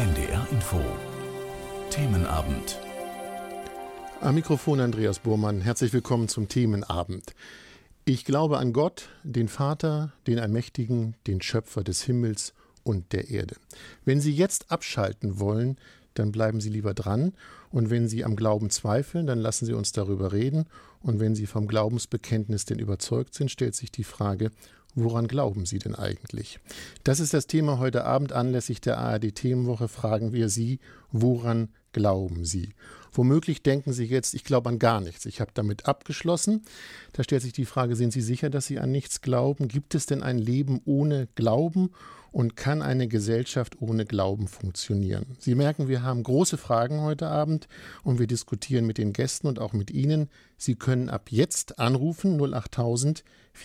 NDR Info Themenabend. Am Mikrofon Andreas Burmann. Herzlich willkommen zum Themenabend. Ich glaube an Gott, den Vater, den Allmächtigen, den Schöpfer des Himmels und der Erde. Wenn Sie jetzt abschalten wollen, dann bleiben Sie lieber dran. Und wenn Sie am Glauben zweifeln, dann lassen Sie uns darüber reden. Und wenn Sie vom Glaubensbekenntnis denn überzeugt sind, stellt sich die Frage, woran glauben Sie denn eigentlich? Das ist das Thema heute Abend. Anlässlich der ARD-Themenwoche fragen wir Sie, woran glauben Sie? Womöglich denken Sie jetzt, ich glaube an gar nichts. Ich habe damit abgeschlossen. Da stellt sich die Frage, sind Sie sicher, dass Sie an nichts glauben? Gibt es denn ein Leben ohne Glauben? Und kann eine Gesellschaft ohne Glauben funktionieren? Sie merken, wir haben große Fragen heute Abend und wir diskutieren mit den Gästen und auch mit Ihnen. Sie können ab jetzt anrufen 08000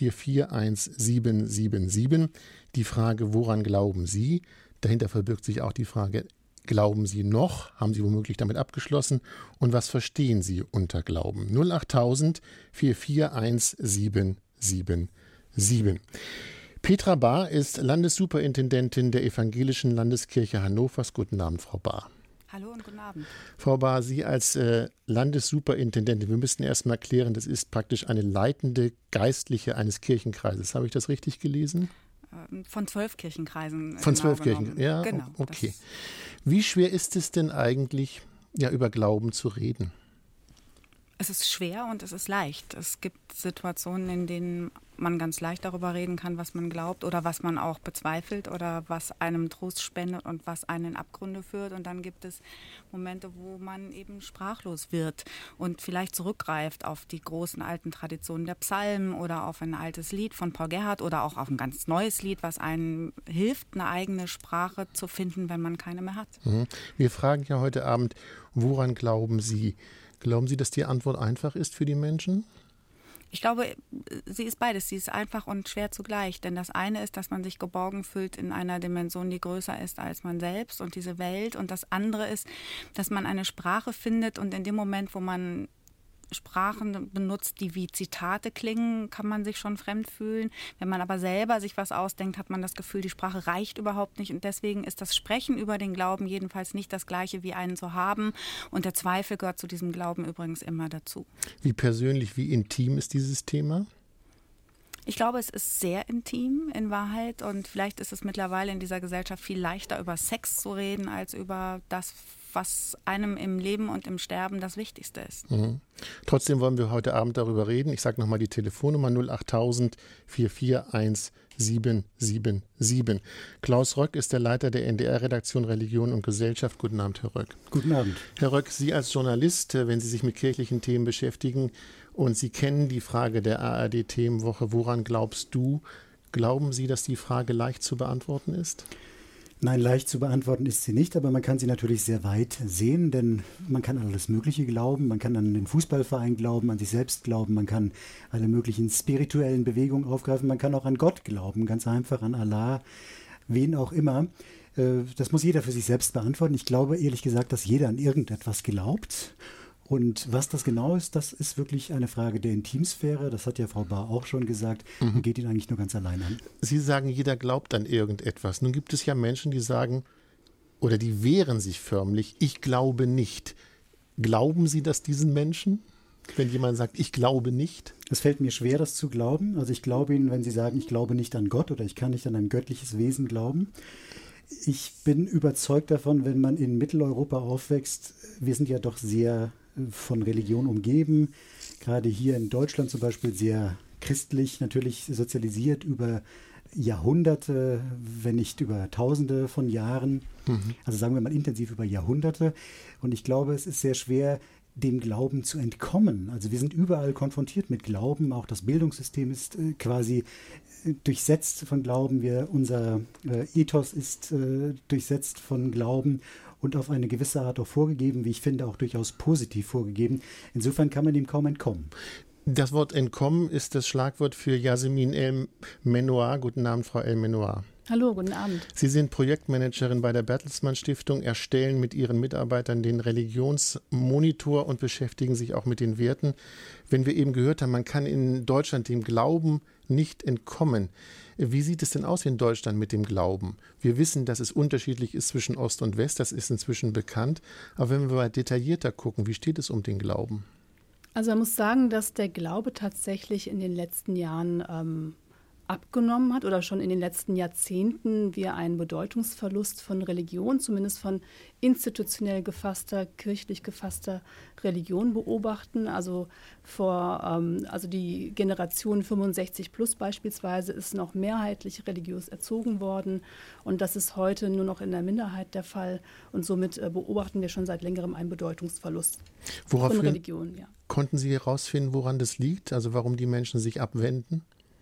441777. Die Frage, woran glauben Sie? Dahinter verbirgt sich auch die Frage, glauben Sie noch? Haben Sie womöglich damit abgeschlossen? Und was verstehen Sie unter Glauben? 08000 441777. Petra Bahr ist Landessuperintendentin der Evangelischen Landeskirche Hannovers. Guten Abend, Frau Bahr. Hallo und guten Abend. Frau Bahr, Sie als Landessuperintendentin, wir müssten erst mal klären, das ist praktisch eine leitende Geistliche eines Kirchenkreises. Habe ich das richtig gelesen? Von 12 Kirchenkreisen. Von 12 Kirchen, ja, genau, okay. Wie schwer ist es denn eigentlich, über Glauben zu reden? Es ist schwer und es ist leicht. Es gibt Situationen, in denen man ganz leicht darüber reden kann, was man glaubt oder was man auch bezweifelt oder was einem Trost spendet und was einen in Abgründe führt. Und dann gibt es Momente, wo man eben sprachlos wird und vielleicht zurückgreift auf die großen alten Traditionen der Psalmen oder auf ein altes Lied von Paul Gerhardt oder auch auf ein ganz neues Lied, was einem hilft, eine eigene Sprache zu finden, wenn man keine mehr hat. Wir fragen ja heute Abend, woran glauben Sie? Glauben Sie, dass die Antwort einfach ist für die Menschen? Ich glaube, sie ist beides. Sie ist einfach und schwer zugleich. Denn das eine ist, dass man sich geborgen fühlt in einer Dimension, die größer ist als man selbst und diese Welt. Und das andere ist, dass man eine Sprache findet und in dem Moment, wo man Sprachen benutzt, die wie Zitate klingen, kann man sich schon fremd fühlen. Wenn man aber selber sich was ausdenkt, hat man das Gefühl, die Sprache reicht überhaupt nicht. Und deswegen ist das Sprechen über den Glauben jedenfalls nicht das Gleiche wie einen zu haben. Und der Zweifel gehört zu diesem Glauben übrigens immer dazu. Wie persönlich, wie intim ist dieses Thema? Ich glaube, es ist sehr intim in Wahrheit und vielleicht ist es mittlerweile in dieser Gesellschaft viel leichter, über Sex zu reden, als über das, was einem im Leben und im Sterben das Wichtigste ist. Trotzdem wollen wir heute Abend darüber reden. Ich sage nochmal die Telefonnummer 08000 441777. Klaus Röck ist der Leiter der NDR-Redaktion Religion und Gesellschaft. Guten Abend, Herr Röck. Guten Abend. Herr Röck, Sie als Journalist, wenn Sie sich mit kirchlichen Themen beschäftigen und Sie kennen die Frage der ARD-Themenwoche, woran glaubst du? Glauben Sie, dass die Frage leicht zu beantworten ist? Nein, leicht zu beantworten ist sie nicht, aber man kann sie natürlich sehr weit sehen, denn man kann an alles Mögliche glauben, man kann an den Fußballverein glauben, an sich selbst glauben, man kann alle möglichen spirituellen Bewegungen aufgreifen, man kann auch an Gott glauben, ganz einfach an Allah, wen auch immer. Das muss jeder für sich selbst beantworten. Ich glaube ehrlich gesagt, dass jeder an irgendetwas glaubt. Und was das genau ist, das ist wirklich eine Frage der Intimsphäre. Das hat ja Frau Bahr auch schon gesagt und geht ihn eigentlich nur ganz allein an. Sie sagen, jeder glaubt an irgendetwas. Nun gibt es ja Menschen, die sagen, oder die wehren sich förmlich, ich glaube nicht. Glauben Sie das diesen Menschen, wenn jemand sagt, ich glaube nicht? Es fällt mir schwer, das zu glauben. Also ich glaube Ihnen, wenn Sie sagen, ich glaube nicht an Gott oder ich kann nicht an ein göttliches Wesen glauben. Ich bin überzeugt davon, wenn man in Mitteleuropa aufwächst, wir sind ja doch sehr von Religion umgeben, gerade hier in Deutschland zum Beispiel sehr christlich, natürlich sozialisiert über Jahrhunderte, wenn nicht über Tausende von Jahren, also sagen wir mal intensiv über Jahrhunderte. Und ich glaube, es ist sehr schwer, dem Glauben zu entkommen. Also wir sind überall konfrontiert mit Glauben, auch das Bildungssystem ist quasi durchsetzt von Glauben, unser Ethos ist durchsetzt von Glauben und auf eine gewisse Art auch vorgegeben, wie ich finde, auch durchaus positiv vorgegeben. Insofern kann man dem kaum entkommen. Das Wort entkommen ist das Schlagwort für Yasemin El-Menoir. Guten Abend, Frau El-Menoir. Hallo, guten Abend. Sie sind Projektmanagerin bei der Bertelsmann Stiftung, erstellen mit Ihren Mitarbeitern den Religionsmonitor und beschäftigen sich auch mit den Werten. Wenn wir eben gehört haben, man kann in Deutschland dem Glauben nicht entkommen. Wie sieht es denn aus in Deutschland mit dem Glauben? Wir wissen, dass es unterschiedlich ist zwischen Ost und West, das ist inzwischen bekannt. Aber wenn wir mal detaillierter gucken, wie steht es um den Glauben? Also man muss sagen, dass der Glaube tatsächlich in den letzten Jahren abgenommen hat oder schon in den letzten Jahrzehnten wir einen Bedeutungsverlust von Religion, zumindest von institutionell gefasster, kirchlich gefasster Religion beobachten. Also die Generation 65 plus beispielsweise ist noch mehrheitlich religiös erzogen worden und das ist heute nur noch in der Minderheit der Fall und somit beobachten wir schon seit längerem einen Bedeutungsverlust von Religion. Ja. Konnten Sie herausfinden, woran das liegt? Also warum die Menschen sich abwenden?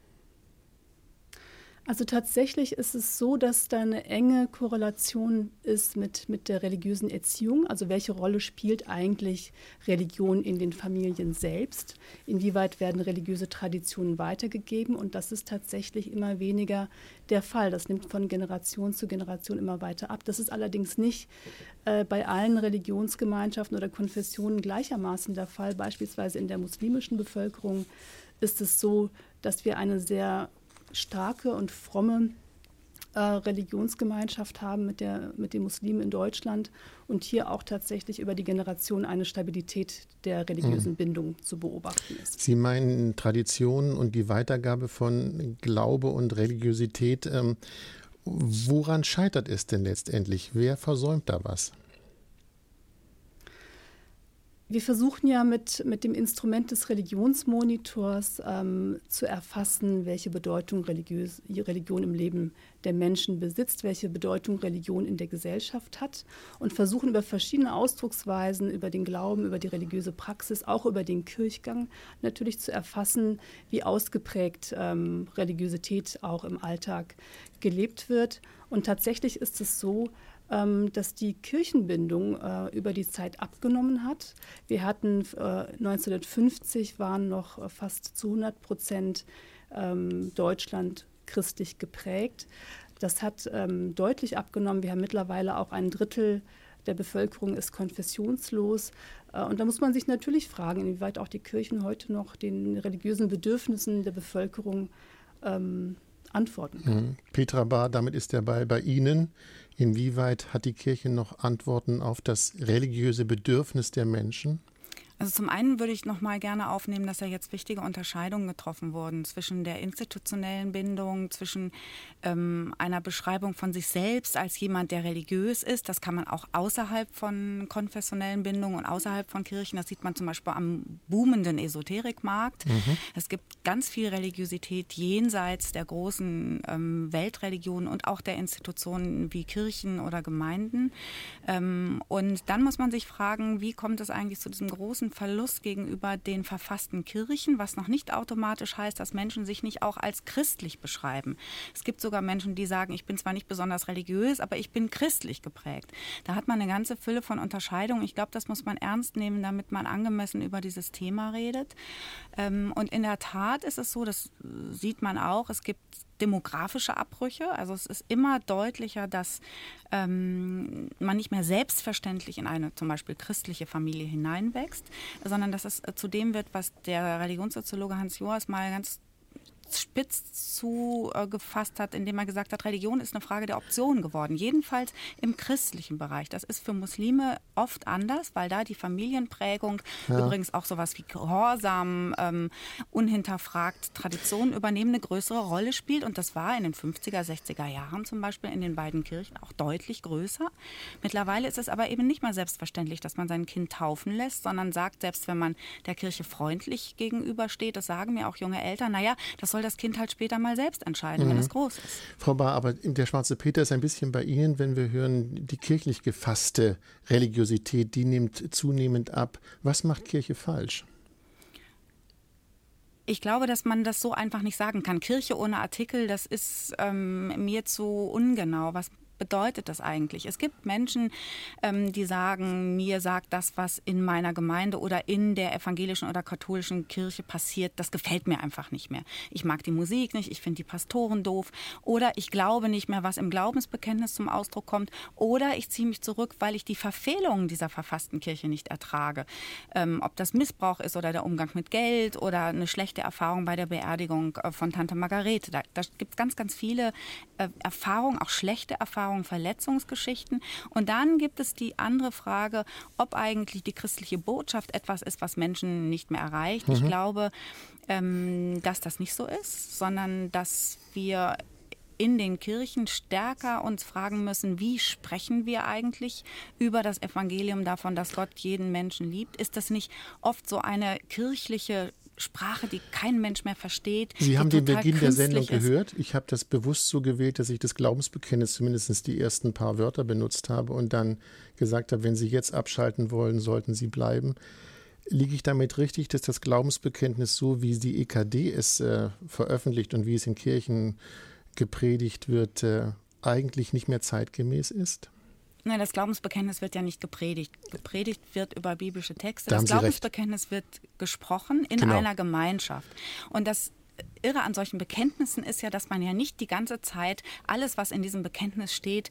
Also tatsächlich ist es so, dass da eine enge Korrelation ist mit der religiösen Erziehung. Also welche Rolle spielt eigentlich Religion in den Familien selbst? Inwieweit werden religiöse Traditionen weitergegeben? Und das ist tatsächlich immer weniger der Fall. Das nimmt von Generation zu Generation immer weiter ab. Das ist allerdings nicht bei allen Religionsgemeinschaften oder Konfessionen gleichermaßen der Fall. Beispielsweise in der muslimischen Bevölkerung ist es so, dass wir eine sehr starke und fromme Religionsgemeinschaft haben mit den Muslimen in Deutschland und hier auch tatsächlich über die Generation eine Stabilität der religiösen Bindung zu beobachten ist. Sie meinen Traditionen und die Weitergabe von Glaube und Religiosität. Woran scheitert es denn letztendlich? Wer versäumt da was? Wir versuchen ja mit dem Instrument des Religionsmonitors zu erfassen, welche Bedeutung Religion im Leben der Menschen besitzt, welche Bedeutung Religion in der Gesellschaft hat und versuchen über verschiedene Ausdrucksweisen, über den Glauben, über die religiöse Praxis, auch über den Kirchgang natürlich zu erfassen, wie ausgeprägt Religiosität auch im Alltag gelebt wird. Und tatsächlich ist es so, dass die Kirchenbindung über die Zeit abgenommen hat. Wir hatten 1950 waren noch fast zu 100% Deutschland christlich geprägt. Das hat deutlich abgenommen. Wir haben mittlerweile auch ein Drittel der Bevölkerung ist konfessionslos. Und da muss man sich natürlich fragen, inwieweit auch die Kirchen heute noch den religiösen Bedürfnissen der Bevölkerung antworten kann. Petra Bahr, damit ist der Ball bei Ihnen. Inwieweit hat die Kirche noch Antworten auf das religiöse Bedürfnis der Menschen? Also zum einen würde ich noch mal gerne aufnehmen, dass ja jetzt wichtige Unterscheidungen getroffen wurden zwischen der institutionellen Bindung, zwischen einer Beschreibung von sich selbst als jemand, der religiös ist. Das kann man auch außerhalb von konfessionellen Bindungen und außerhalb von Kirchen. Das sieht man zum Beispiel am boomenden Esoterikmarkt. Es gibt ganz viel Religiosität jenseits der großen Weltreligionen und auch der Institutionen wie Kirchen oder Gemeinden. Und dann muss man sich fragen, wie kommt es eigentlich zu diesem großen Verlust gegenüber den verfassten Kirchen, was noch nicht automatisch heißt, dass Menschen sich nicht auch als christlich beschreiben. Es gibt sogar Menschen, die sagen, ich bin zwar nicht besonders religiös, aber ich bin christlich geprägt. Da hat man eine ganze Fülle von Unterscheidungen. Ich glaube, das muss man ernst nehmen, damit man angemessen über dieses Thema redet. Und in der Tat ist es so, das sieht man auch, es gibt demografische Abbrüche. Also es ist immer deutlicher, dass man nicht mehr selbstverständlich in eine zum Beispiel christliche Familie hineinwächst, sondern dass es zu dem wird, was der Religionssoziologe Hans Joas mal ganz spitz zugefasst hat, indem er gesagt hat, Religion ist eine Frage der Option geworden, jedenfalls im christlichen Bereich. Das ist für Muslime oft anders, weil da die Familienprägung, übrigens auch sowas wie Gehorsam, unhinterfragt Traditionen übernehmen, eine größere Rolle spielt und das war in den 50er, 60er Jahren zum Beispiel in den beiden Kirchen auch deutlich größer. Mittlerweile ist es aber eben nicht mehr selbstverständlich, dass man sein Kind taufen lässt, sondern sagt, selbst wenn man der Kirche freundlich gegenübersteht, das sagen mir auch junge Eltern, naja, das soll das Kind halt später mal selbst entscheiden, wenn es groß ist. Frau Bahr, aber der schwarze Peter ist ein bisschen bei Ihnen, wenn wir hören, die kirchlich gefasste Religiosität, die nimmt zunehmend ab. Was macht Kirche falsch? Ich glaube, dass man das so einfach nicht sagen kann. Kirche ohne Artikel, das ist mir zu ungenau. Was bedeutet das eigentlich? Es gibt Menschen, die sagen, mir sagt das, was in meiner Gemeinde oder in der evangelischen oder katholischen Kirche passiert, das gefällt mir einfach nicht mehr. Ich mag die Musik nicht, ich finde die Pastoren doof oder ich glaube nicht mehr, was im Glaubensbekenntnis zum Ausdruck kommt oder ich ziehe mich zurück, weil ich die Verfehlungen dieser verfassten Kirche nicht ertrage. Ob das Missbrauch ist oder der Umgang mit Geld oder eine schlechte Erfahrung bei der Beerdigung von Tante Margarete. Da gibt es ganz, ganz viele Erfahrungen, auch schlechte Erfahrungen, Verletzungsgeschichten. Und dann gibt es die andere Frage, ob eigentlich die christliche Botschaft etwas ist, was Menschen nicht mehr erreicht. Ich glaube, dass das nicht so ist, sondern dass wir in den Kirchen stärker uns fragen müssen, wie sprechen wir eigentlich über das Evangelium davon, dass Gott jeden Menschen liebt? Ist das nicht oft so eine kirchliche Sprache, die kein Mensch mehr versteht? Sie haben den Beginn der Sendung ist. gehört. Ich habe das bewusst so gewählt, dass ich das Glaubensbekenntnis zumindest die ersten paar Wörter benutzt habe und dann gesagt habe, wenn Sie jetzt abschalten wollen, sollten Sie bleiben. Liege ich damit richtig, dass das Glaubensbekenntnis, so wie die EKD es veröffentlicht und wie es in Kirchen gepredigt wird, eigentlich nicht mehr zeitgemäß ist? Nein, das Glaubensbekenntnis wird ja nicht gepredigt. Gepredigt wird über biblische Texte. Da Das haben Sie recht. Glaubensbekenntnis wird gesprochen in einer Gemeinschaft. Und das Irre an solchen Bekenntnissen ist ja, dass man ja nicht die ganze Zeit alles, was in diesem Bekenntnis steht,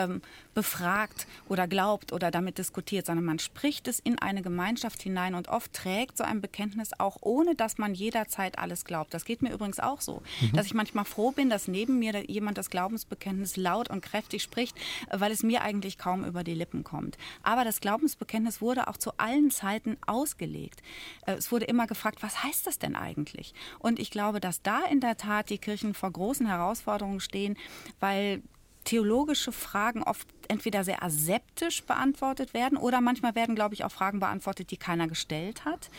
befragt oder glaubt oder damit diskutiert, sondern man spricht es in eine Gemeinschaft hinein und oft trägt so ein Bekenntnis auch, ohne dass man jederzeit alles glaubt. Das geht mir übrigens auch so, dass ich manchmal froh bin, dass neben mir jemand das Glaubensbekenntnis laut und kräftig spricht, weil es mir eigentlich kaum über die Lippen kommt. Aber das Glaubensbekenntnis wurde auch zu allen Zeiten ausgelegt. Es wurde immer gefragt, was heißt das denn eigentlich? Und ich glaube, dass da in der Tat die Kirchen vor großen Herausforderungen stehen, weil theologische Fragen oft entweder sehr aseptisch beantwortet werden oder manchmal werden, glaube ich, auch Fragen beantwortet, die keiner gestellt hat.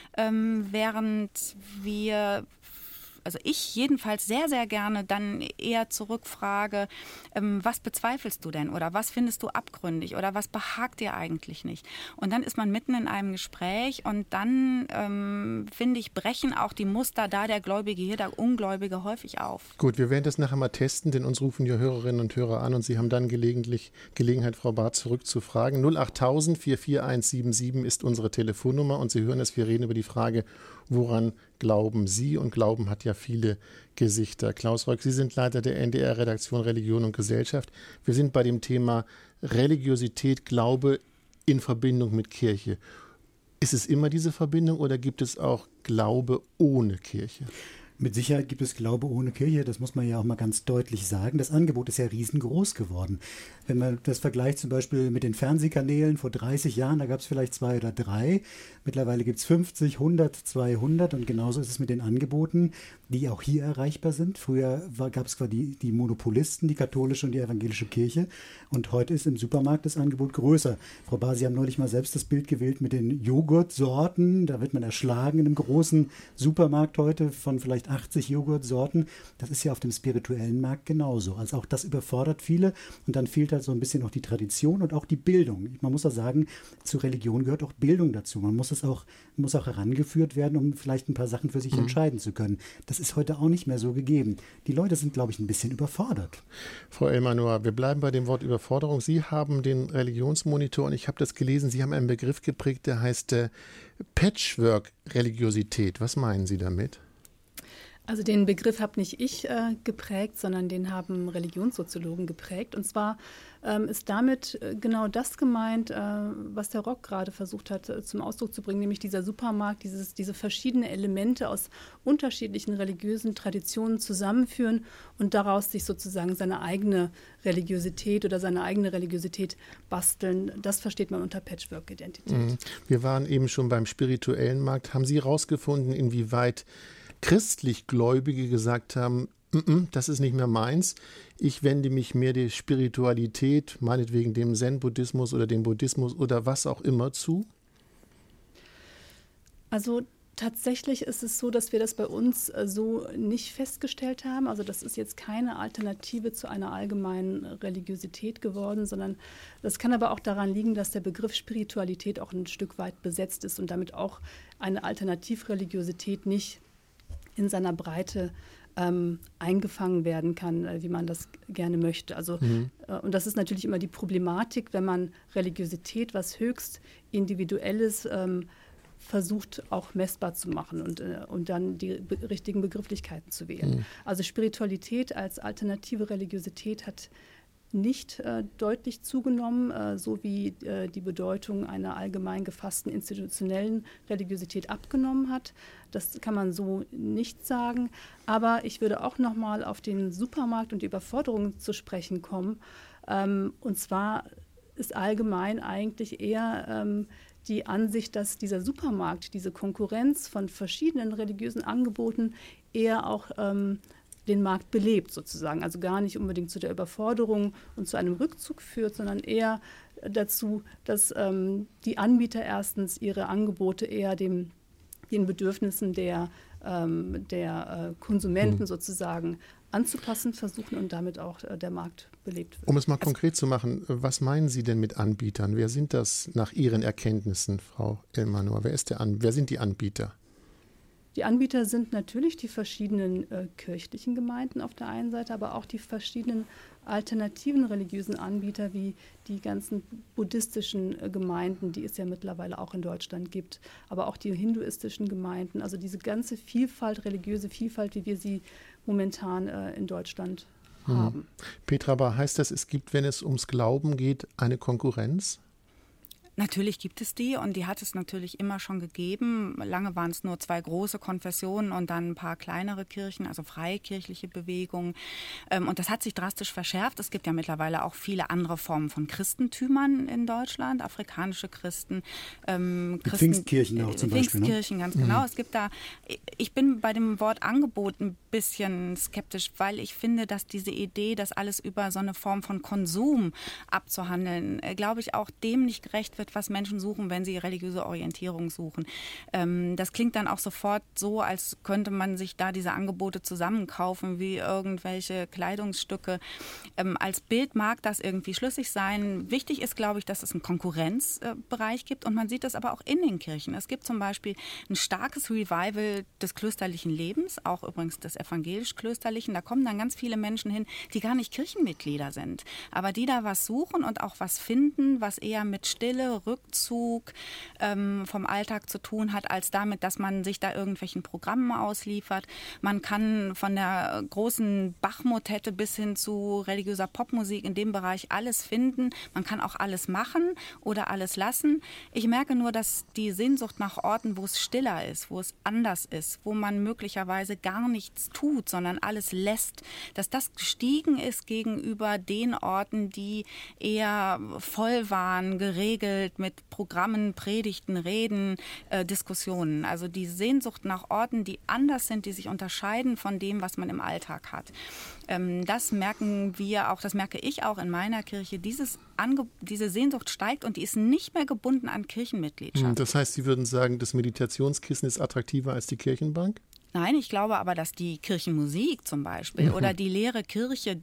Während wir, also ich jedenfalls sehr, sehr gerne dann eher zurückfrage, was bezweifelst du denn oder was findest du abgründig oder was behagt dir eigentlich nicht? Und dann ist man mitten in einem Gespräch und dann, finde ich, brechen auch die Muster da der Gläubige hier, der Ungläubige häufig auf. Gut, wir werden das nachher mal testen, denn uns rufen ja Hörerinnen und Hörer an und Sie haben dann Gelegenheit, Frau Barth zurückzufragen. 08000 44177 ist unsere Telefonnummer und Sie hören es, wir reden über die Frage, woran glauben Sie? Und Glauben hat ja viele Gesichter. Klaus Reuck, Sie sind Leiter der NDR-Redaktion Religion und Gesellschaft. Wir sind bei dem Thema Religiosität, Glaube in Verbindung mit Kirche. Ist es immer diese Verbindung oder gibt es auch Glaube ohne Kirche? Mit Sicherheit gibt es Glaube ohne Kirche, das muss man ja auch mal ganz deutlich sagen. Das Angebot ist ja riesengroß geworden. Wenn man das vergleicht zum Beispiel mit den Fernsehkanälen vor 30 Jahren, da gab es vielleicht 2 oder 3. Mittlerweile gibt es 50, 100, 200 und genauso ist es mit den Angeboten, die auch hier erreichbar sind. Früher gab es quasi die Monopolisten, die katholische und die evangelische Kirche und heute ist im Supermarkt das Angebot größer. Frau Bahr, Sie haben neulich mal selbst das Bild gewählt mit den Joghurtsorten. Da wird man erschlagen in einem großen Supermarkt heute von vielleicht 80 Joghurtsorten. Das ist ja auf dem spirituellen Markt genauso. Also auch das überfordert viele und dann fehlt halt so ein bisschen auch die Tradition und auch die Bildung. Man muss ja sagen, zur Religion gehört auch Bildung dazu. Man muss auch herangeführt werden, um vielleicht ein paar Sachen für sich entscheiden zu können. Das ist heute auch nicht mehr so gegeben. Die Leute sind, glaube ich, ein bisschen überfordert. Frau Elmanoir, wir bleiben bei dem Wort Überforderung. Sie haben den Religionsmonitor und ich habe das gelesen, Sie haben einen Begriff geprägt, der heißt Patchwork-Religiosität. Was meinen Sie damit? Also den Begriff habe nicht ich geprägt, sondern den haben Religionssoziologen geprägt. Und zwar ist damit genau das gemeint, was der Rock gerade versucht hat zum Ausdruck zu bringen, nämlich dieser Supermarkt, diese verschiedenen Elemente aus unterschiedlichen religiösen Traditionen zusammenführen und daraus sich sozusagen seine eigene Religiosität oder seine eigene Religiosität basteln. Das versteht man unter Patchwork-Identität. Wir waren eben schon beim spirituellen Markt. Haben Sie herausgefunden, inwieweit christlich-Gläubige gesagt haben, das ist nicht mehr meins, ich wende mich mehr der Spiritualität, meinetwegen dem Zen-Buddhismus oder dem Buddhismus oder was auch immer zu? Also tatsächlich ist es so, dass wir das bei uns so nicht festgestellt haben. Also das ist jetzt keine Alternative zu einer allgemeinen Religiosität geworden, sondern das kann aber auch daran liegen, dass der Begriff Spiritualität auch ein Stück weit besetzt ist und damit auch eine Alternativreligiosität nicht in seiner Breite eingefangen werden kann, wie man das gerne möchte. Also, und das ist natürlich immer die Problematik, wenn man Religiosität, was höchst Individuelles, versucht auch messbar zu machen und dann die richtigen Begrifflichkeiten zu wählen. Also Spiritualität als alternative Religiosität hat nicht deutlich zugenommen, so wie die Bedeutung einer allgemein gefassten institutionellen Religiosität abgenommen hat. Das kann man so nicht sagen. Aber ich würde auch noch mal auf den Supermarkt und die Überforderung zu sprechen kommen. Und zwar ist allgemein eigentlich eher die Ansicht, dass dieser Supermarkt, diese Konkurrenz von verschiedenen religiösen Angeboten eher auch den Markt belebt sozusagen. Also gar nicht unbedingt zu der Überforderung und zu einem Rückzug führt, sondern eher dazu, dass die Anbieter erstens ihre Angebote eher den Bedürfnissen der Konsumenten sozusagen anzupassen versuchen und damit auch der Markt belebt wird. Um es mal konkret zu machen, was meinen Sie denn mit Anbietern? Wer sind das nach Ihren Erkenntnissen, Frau Elmanor? Wer sind die Anbieter? Die Anbieter sind natürlich die verschiedenen kirchlichen Gemeinden auf der einen Seite, aber auch die verschiedenen alternativen religiösen Anbieter wie die ganzen buddhistischen Gemeinden, die es ja mittlerweile auch in Deutschland gibt, aber auch die hinduistischen Gemeinden, also diese ganze Vielfalt, religiöse Vielfalt, wie wir sie momentan in Deutschland haben. Petra, aber heißt das, es gibt, wenn es ums Glauben geht, eine Konkurrenz? Natürlich gibt es die und die hat es natürlich immer schon gegeben. Lange waren es nur 2 große Konfessionen und dann ein paar kleinere Kirchen, also freikirchliche Bewegungen. Und das hat sich drastisch verschärft. Es gibt ja mittlerweile auch viele andere Formen von Christentümern in Deutschland, afrikanische Christen. Pfingstkirchen auch zum Beispiel. Pfingstkirchen, ganz genau. Es gibt da, ich bin bei dem Wort Angebot ein bisschen skeptisch, weil ich finde, dass diese Idee, das alles über so eine Form von Konsum abzuhandeln, glaube ich, auch dem nicht gerecht wird, was Menschen suchen, wenn sie religiöse Orientierung suchen. Das klingt dann auch sofort so, als könnte man sich da diese Angebote zusammenkaufen, wie irgendwelche Kleidungsstücke. Als Bild mag das irgendwie schlüssig sein. Wichtig ist, glaube ich, dass es einen Konkurrenzbereich gibt und man sieht das aber auch in den Kirchen. Es gibt zum Beispiel ein starkes Revival des klösterlichen Lebens, auch übrigens des evangelisch-klösterlichen. Da kommen dann ganz viele Menschen hin, die gar nicht Kirchenmitglieder sind, aber die da was suchen und auch was finden, was eher mit Stille, Rückzug vom Alltag zu tun hat, als damit, dass man sich da irgendwelchen Programmen ausliefert. Man kann von der großen Bach-Motette bis hin zu religiöser Popmusik in dem Bereich alles finden. Man kann auch alles machen oder alles lassen. Ich merke nur, dass die Sehnsucht nach Orten, wo es stiller ist, wo es anders ist, wo man möglicherweise gar nichts tut, sondern alles lässt, dass das gestiegen ist gegenüber den Orten, die eher voll waren, geregelt, mit Programmen, Predigten, Reden, Diskussionen. Also die Sehnsucht nach Orten, die anders sind, die sich unterscheiden von dem, was man im Alltag hat. Das merken wir auch, das merke ich auch in meiner Kirche. Diese Sehnsucht steigt und die ist nicht mehr gebunden an Kirchenmitgliedschaft. Das heißt, Sie würden sagen, das Meditationskissen ist attraktiver als die Kirchenbank? Nein, ich glaube aber, dass die Kirchenmusik zum Beispiel oder die leere Kirche,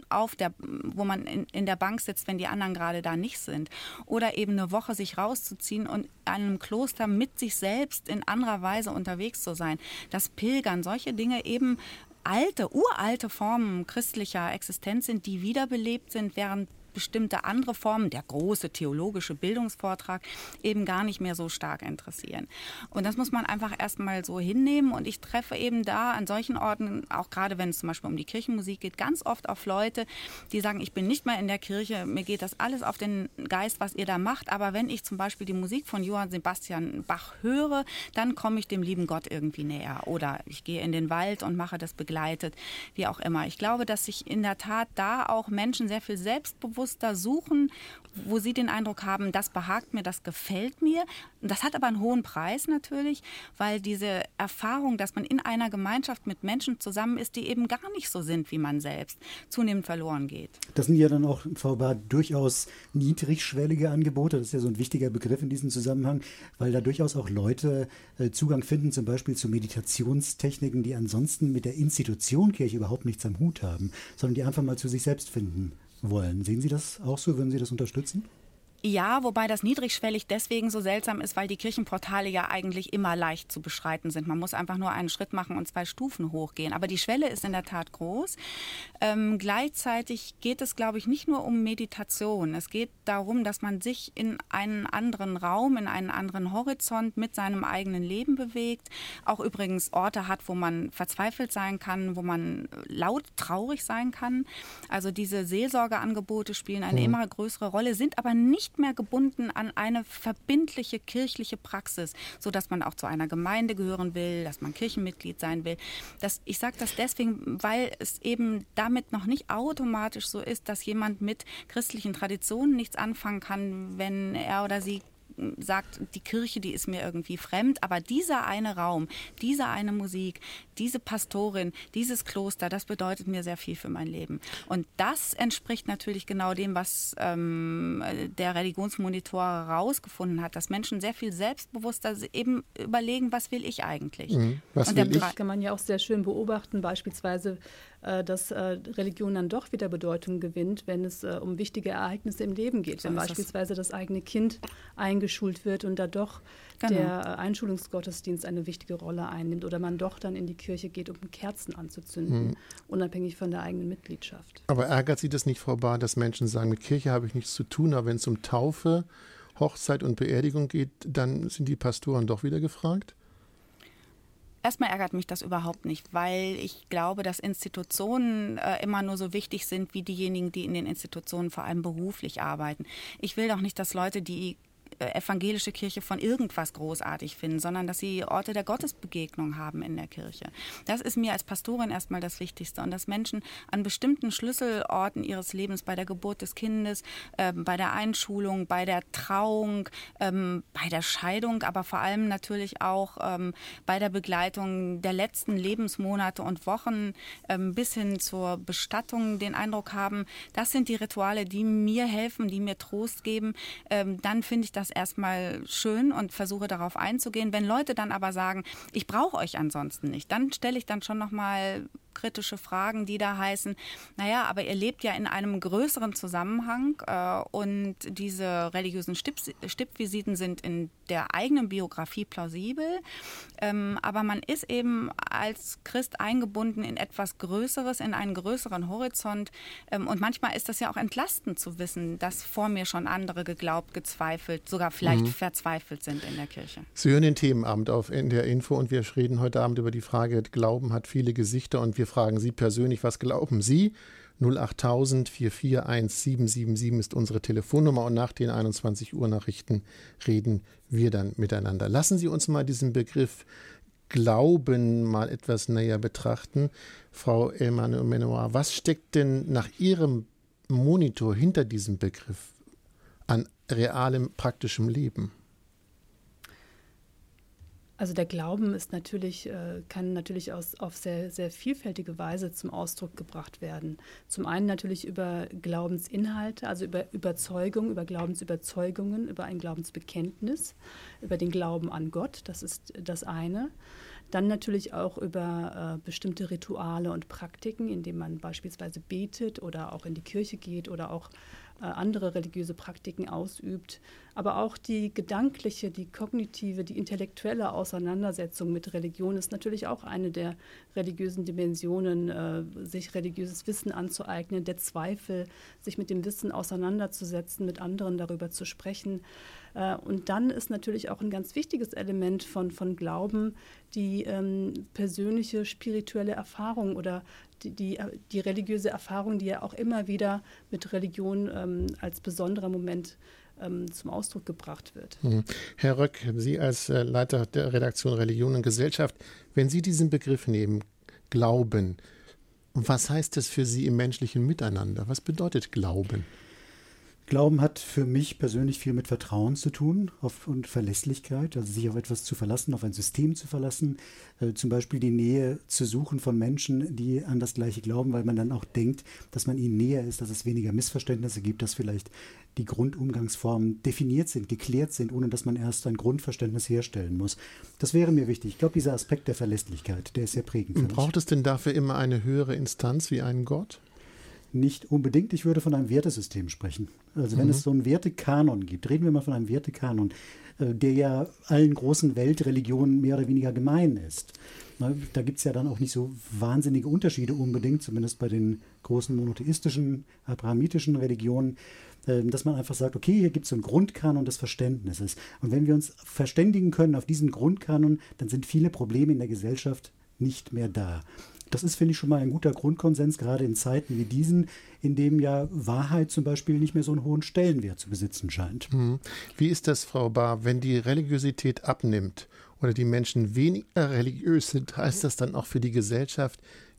wo man in der Bank sitzt, wenn die anderen gerade da nicht sind. Oder eben eine Woche sich rauszuziehen und in einem Kloster mit sich selbst in anderer Weise unterwegs zu sein. Das Pilgern, solche Dinge eben uralte Formen christlicher Existenz sind, die wiederbelebt sind, während bestimmte andere Formen, der große theologische Bildungsvortrag, eben gar nicht mehr so stark interessieren. Und das muss man einfach erstmal so hinnehmen. Und ich treffe eben da an solchen Orten, auch gerade wenn es zum Beispiel um die Kirchenmusik geht, ganz oft auf Leute, die sagen, ich bin nicht mehr in der Kirche, mir geht das alles auf den Geist, was ihr da macht. Aber wenn ich zum Beispiel die Musik von Johann Sebastian Bach höre, dann komme ich dem lieben Gott irgendwie näher. Oder ich gehe in den Wald und mache das begleitet, wie auch immer. Ich glaube, dass sich in der Tat da auch Menschen sehr viel selbstbewusster suchen, wo sie den Eindruck haben, das behagt mir, das gefällt mir. Und das hat aber einen hohen Preis natürlich, weil diese Erfahrung, dass man in einer Gemeinschaft mit Menschen zusammen ist, die eben gar nicht so sind wie man selbst, zunehmend verloren geht. Das sind ja dann auch, Frau Barth, durchaus niedrigschwellige Angebote. Das ist ja so ein wichtiger Begriff in diesem Zusammenhang, weil da durchaus auch Leute Zugang finden, zum Beispiel zu Meditationstechniken, die ansonsten mit der Institution Kirche überhaupt nichts am Hut haben, sondern die einfach mal zu sich selbst finden wollen. Sehen Sie das auch so? Würden Sie das unterstützen? Ja, wobei das niedrigschwellig deswegen so seltsam ist, weil die Kirchenportale ja eigentlich immer leicht zu beschreiten sind. Man muss einfach nur einen Schritt machen und 2 Stufen hochgehen. Aber die Schwelle ist in der Tat groß. Gleichzeitig geht es, glaube ich, nicht nur um Meditation. Es geht darum, dass man sich in einen anderen Raum, in einen anderen Horizont mit seinem eigenen Leben bewegt. Auch übrigens Orte hat, wo man verzweifelt sein kann, wo man laut traurig sein kann. Also diese Seelsorgeangebote spielen eine immer größere Rolle, sind aber nicht mehr gebunden an eine verbindliche kirchliche Praxis, sodass man auch zu einer Gemeinde gehören will, dass man Kirchenmitglied sein will. Ich sage das deswegen, weil es eben damit noch nicht automatisch so ist, dass jemand mit christlichen Traditionen nichts anfangen kann, wenn er oder sie sagt, die Kirche, die ist mir irgendwie fremd, aber dieser eine Raum, diese eine Musik, diese Pastorin, dieses Kloster, das bedeutet mir sehr viel für mein Leben. Und das entspricht natürlich genau dem, was der Religionsmonitor herausgefunden hat, dass Menschen sehr viel selbstbewusster eben überlegen, was will ich eigentlich? Was will ich? Das kann man ja auch sehr schön beobachten, beispielsweise, dass Religion dann doch wieder Bedeutung gewinnt, wenn es um wichtige Ereignisse im Leben geht. Wenn beispielsweise das eigene Kind eingeschult wird und da doch der Einschulungsgottesdienst eine wichtige Rolle einnimmt oder man doch dann in die Kirche geht, um Kerzen anzuzünden, unabhängig von der eigenen Mitgliedschaft. Aber ärgert Sie das nicht, Frau Bahr, dass Menschen sagen, mit Kirche habe ich nichts zu tun, aber wenn es um Taufe, Hochzeit und Beerdigung geht, dann sind die Pastoren doch wieder gefragt? Erstmal ärgert mich das überhaupt nicht, weil ich glaube, dass Institutionen immer nur so wichtig sind wie diejenigen, die in den Institutionen vor allem beruflich arbeiten. Ich will doch nicht, dass Leute, die evangelische Kirche von irgendwas großartig finden, sondern dass sie Orte der Gottesbegegnung haben in der Kirche. Das ist mir als Pastorin erstmal das Wichtigste. Und dass Menschen an bestimmten Schlüsselorten ihres Lebens, bei der Geburt des Kindes, bei der Einschulung, bei der Trauung, bei der Scheidung, aber vor allem natürlich auch bei der Begleitung der letzten Lebensmonate und Wochen bis hin zur Bestattung den Eindruck haben, das sind die Rituale, die mir helfen, die mir Trost geben. Dann finde ich das erstmal schön und versuche darauf einzugehen. Wenn Leute dann aber sagen, ich brauche euch ansonsten nicht, dann stelle ich dann schon nochmal kritische Fragen, die da heißen, naja, aber ihr lebt ja in einem größeren Zusammenhang und diese religiösen Stippvisiten sind in der eigenen Biografie plausibel, aber man ist eben als Christ eingebunden in etwas Größeres, in einen größeren Horizont und manchmal ist das ja auch entlastend zu wissen, dass vor mir schon andere geglaubt, gezweifelt, sogar vielleicht verzweifelt sind in der Kirche. Sie hören den Themenabend auf NDR Info und wir reden heute Abend über die Frage, Glauben hat viele Gesichter und wir fragen Sie persönlich, was glauben Sie? 08000 441 777 ist unsere Telefonnummer und nach den 21 Uhr Nachrichten reden wir dann miteinander. Lassen Sie uns mal diesen Begriff Glauben mal etwas näher betrachten. Frau Emanuel, was steckt denn nach Ihrem Monitor hinter diesem Begriff an realem, praktischem Leben? Also der Glauben ist kann natürlich auf sehr, sehr vielfältige Weise zum Ausdruck gebracht werden. Zum einen natürlich über Glaubensinhalte, also über Überzeugung, über Glaubensüberzeugungen, über ein Glaubensbekenntnis, über den Glauben an Gott, das ist das eine. Dann natürlich auch über bestimmte Rituale und Praktiken, indem man beispielsweise betet oder auch in die Kirche geht oder auch andere religiöse Praktiken ausübt, aber auch die gedankliche, die kognitive, die intellektuelle Auseinandersetzung mit Religion ist natürlich auch eine der religiösen Dimensionen, sich religiöses Wissen anzueignen, der Zweifel, sich mit dem Wissen auseinanderzusetzen, mit anderen darüber zu sprechen. Und dann ist natürlich auch ein ganz wichtiges Element von Glauben die persönliche spirituelle Erfahrung oder die religiöse Erfahrung, die ja auch immer wieder mit Religion als besonderer Moment zum Ausdruck gebracht wird. Herr Röck, Sie als Leiter der Redaktion Religion und Gesellschaft, wenn Sie diesen Begriff nehmen, Glauben, was heißt das für Sie im menschlichen Miteinander? Was bedeutet Glauben? Glauben hat für mich persönlich viel mit Vertrauen zu tun und Verlässlichkeit, also sich auf etwas zu verlassen, auf ein System zu verlassen, zum Beispiel die Nähe zu suchen von Menschen, die an das Gleiche glauben, weil man dann auch denkt, dass man ihnen näher ist, dass es weniger Missverständnisse gibt, dass vielleicht die Grundumgangsformen definiert sind, geklärt sind, ohne dass man erst ein Grundverständnis herstellen muss. Das wäre mir wichtig. Ich glaube, dieser Aspekt der Verlässlichkeit, der ist sehr prägend für mich. Braucht es denn dafür immer eine höhere Instanz wie einen Gott? Nicht unbedingt, ich würde von einem Wertesystem sprechen. Also wenn es so einen Wertekanon gibt, reden wir mal von einem Wertekanon, der ja allen großen Weltreligionen mehr oder weniger gemein ist. Da gibt es ja dann auch nicht so wahnsinnige Unterschiede unbedingt, zumindest bei den großen monotheistischen, abrahamitischen Religionen, dass man einfach sagt, okay, hier gibt es so einen Grundkanon des Verständnisses. Und wenn wir uns verständigen können auf diesen Grundkanon, dann sind viele Probleme in der Gesellschaft nicht mehr da. Das ist, finde ich, schon mal ein guter Grundkonsens, gerade in Zeiten wie diesen, in dem ja Wahrheit zum Beispiel nicht mehr so einen hohen Stellenwert zu besitzen scheint. Wie ist das, Frau Bahr, wenn die Religiosität abnimmt oder die Menschen weniger religiös sind, heißt das dann auch für die Gesellschaft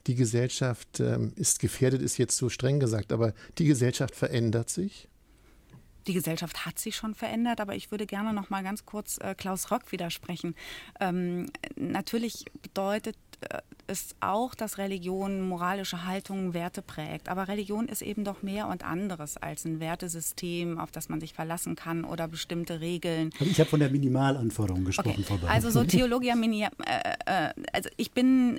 ist gefährdet, ist jetzt so streng gesagt, aber die Gesellschaft verändert sich? Die Gesellschaft hat sich schon verändert, aber ich würde gerne noch mal ganz kurz Klaus Röck widersprechen. Natürlich bedeutet es auch, dass Religion moralische Haltungen, Werte prägt. Aber Religion ist eben doch mehr und anderes als ein Wertesystem, auf das man sich verlassen kann oder bestimmte Regeln. Ich habe von der Minimalanforderung gesprochen, Frau Bahr. Also so Theologia also ich bin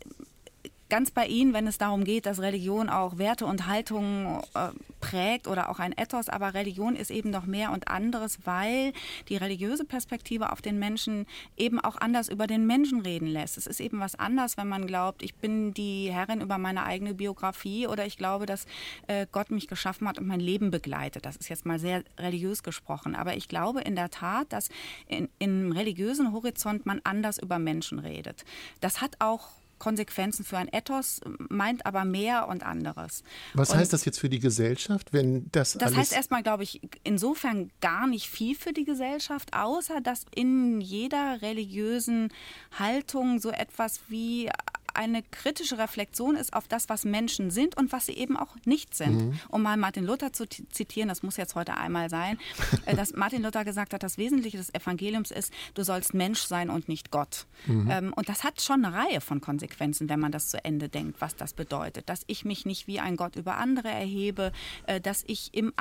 ganz bei Ihnen, wenn es darum geht, dass Religion auch Werte und Haltungen prägt oder auch ein Ethos, aber Religion ist eben noch mehr und anderes, weil die religiöse Perspektive auf den Menschen eben auch anders über den Menschen reden lässt. Es ist eben was anderes, wenn man glaubt, ich bin die Herrin über meine eigene Biografie oder ich glaube, dass Gott mich geschaffen hat und mein Leben begleitet. Das ist jetzt mal sehr religiös gesprochen, aber ich glaube in der Tat, dass im religiösen Horizont man anders über Menschen redet. Das hat auch Konsequenzen für ein Ethos, meint aber mehr und anderes. Was heißt das jetzt für die Gesellschaft, wenn das alles... Das heißt erstmal, glaube ich, insofern gar nicht viel für die Gesellschaft, außer dass in jeder religiösen Haltung so etwas wie eine kritische Reflexion ist auf das, was Menschen sind und was sie eben auch nicht sind. Um mal Martin Luther zu zitieren, das muss jetzt heute einmal sein, dass Martin Luther gesagt hat, das Wesentliche des Evangeliums ist, du sollst Mensch sein und nicht Gott. Und das hat schon eine Reihe von Konsequenzen, wenn man das zu Ende denkt, was das bedeutet. Dass ich mich nicht wie ein Gott über andere erhebe, dass ich im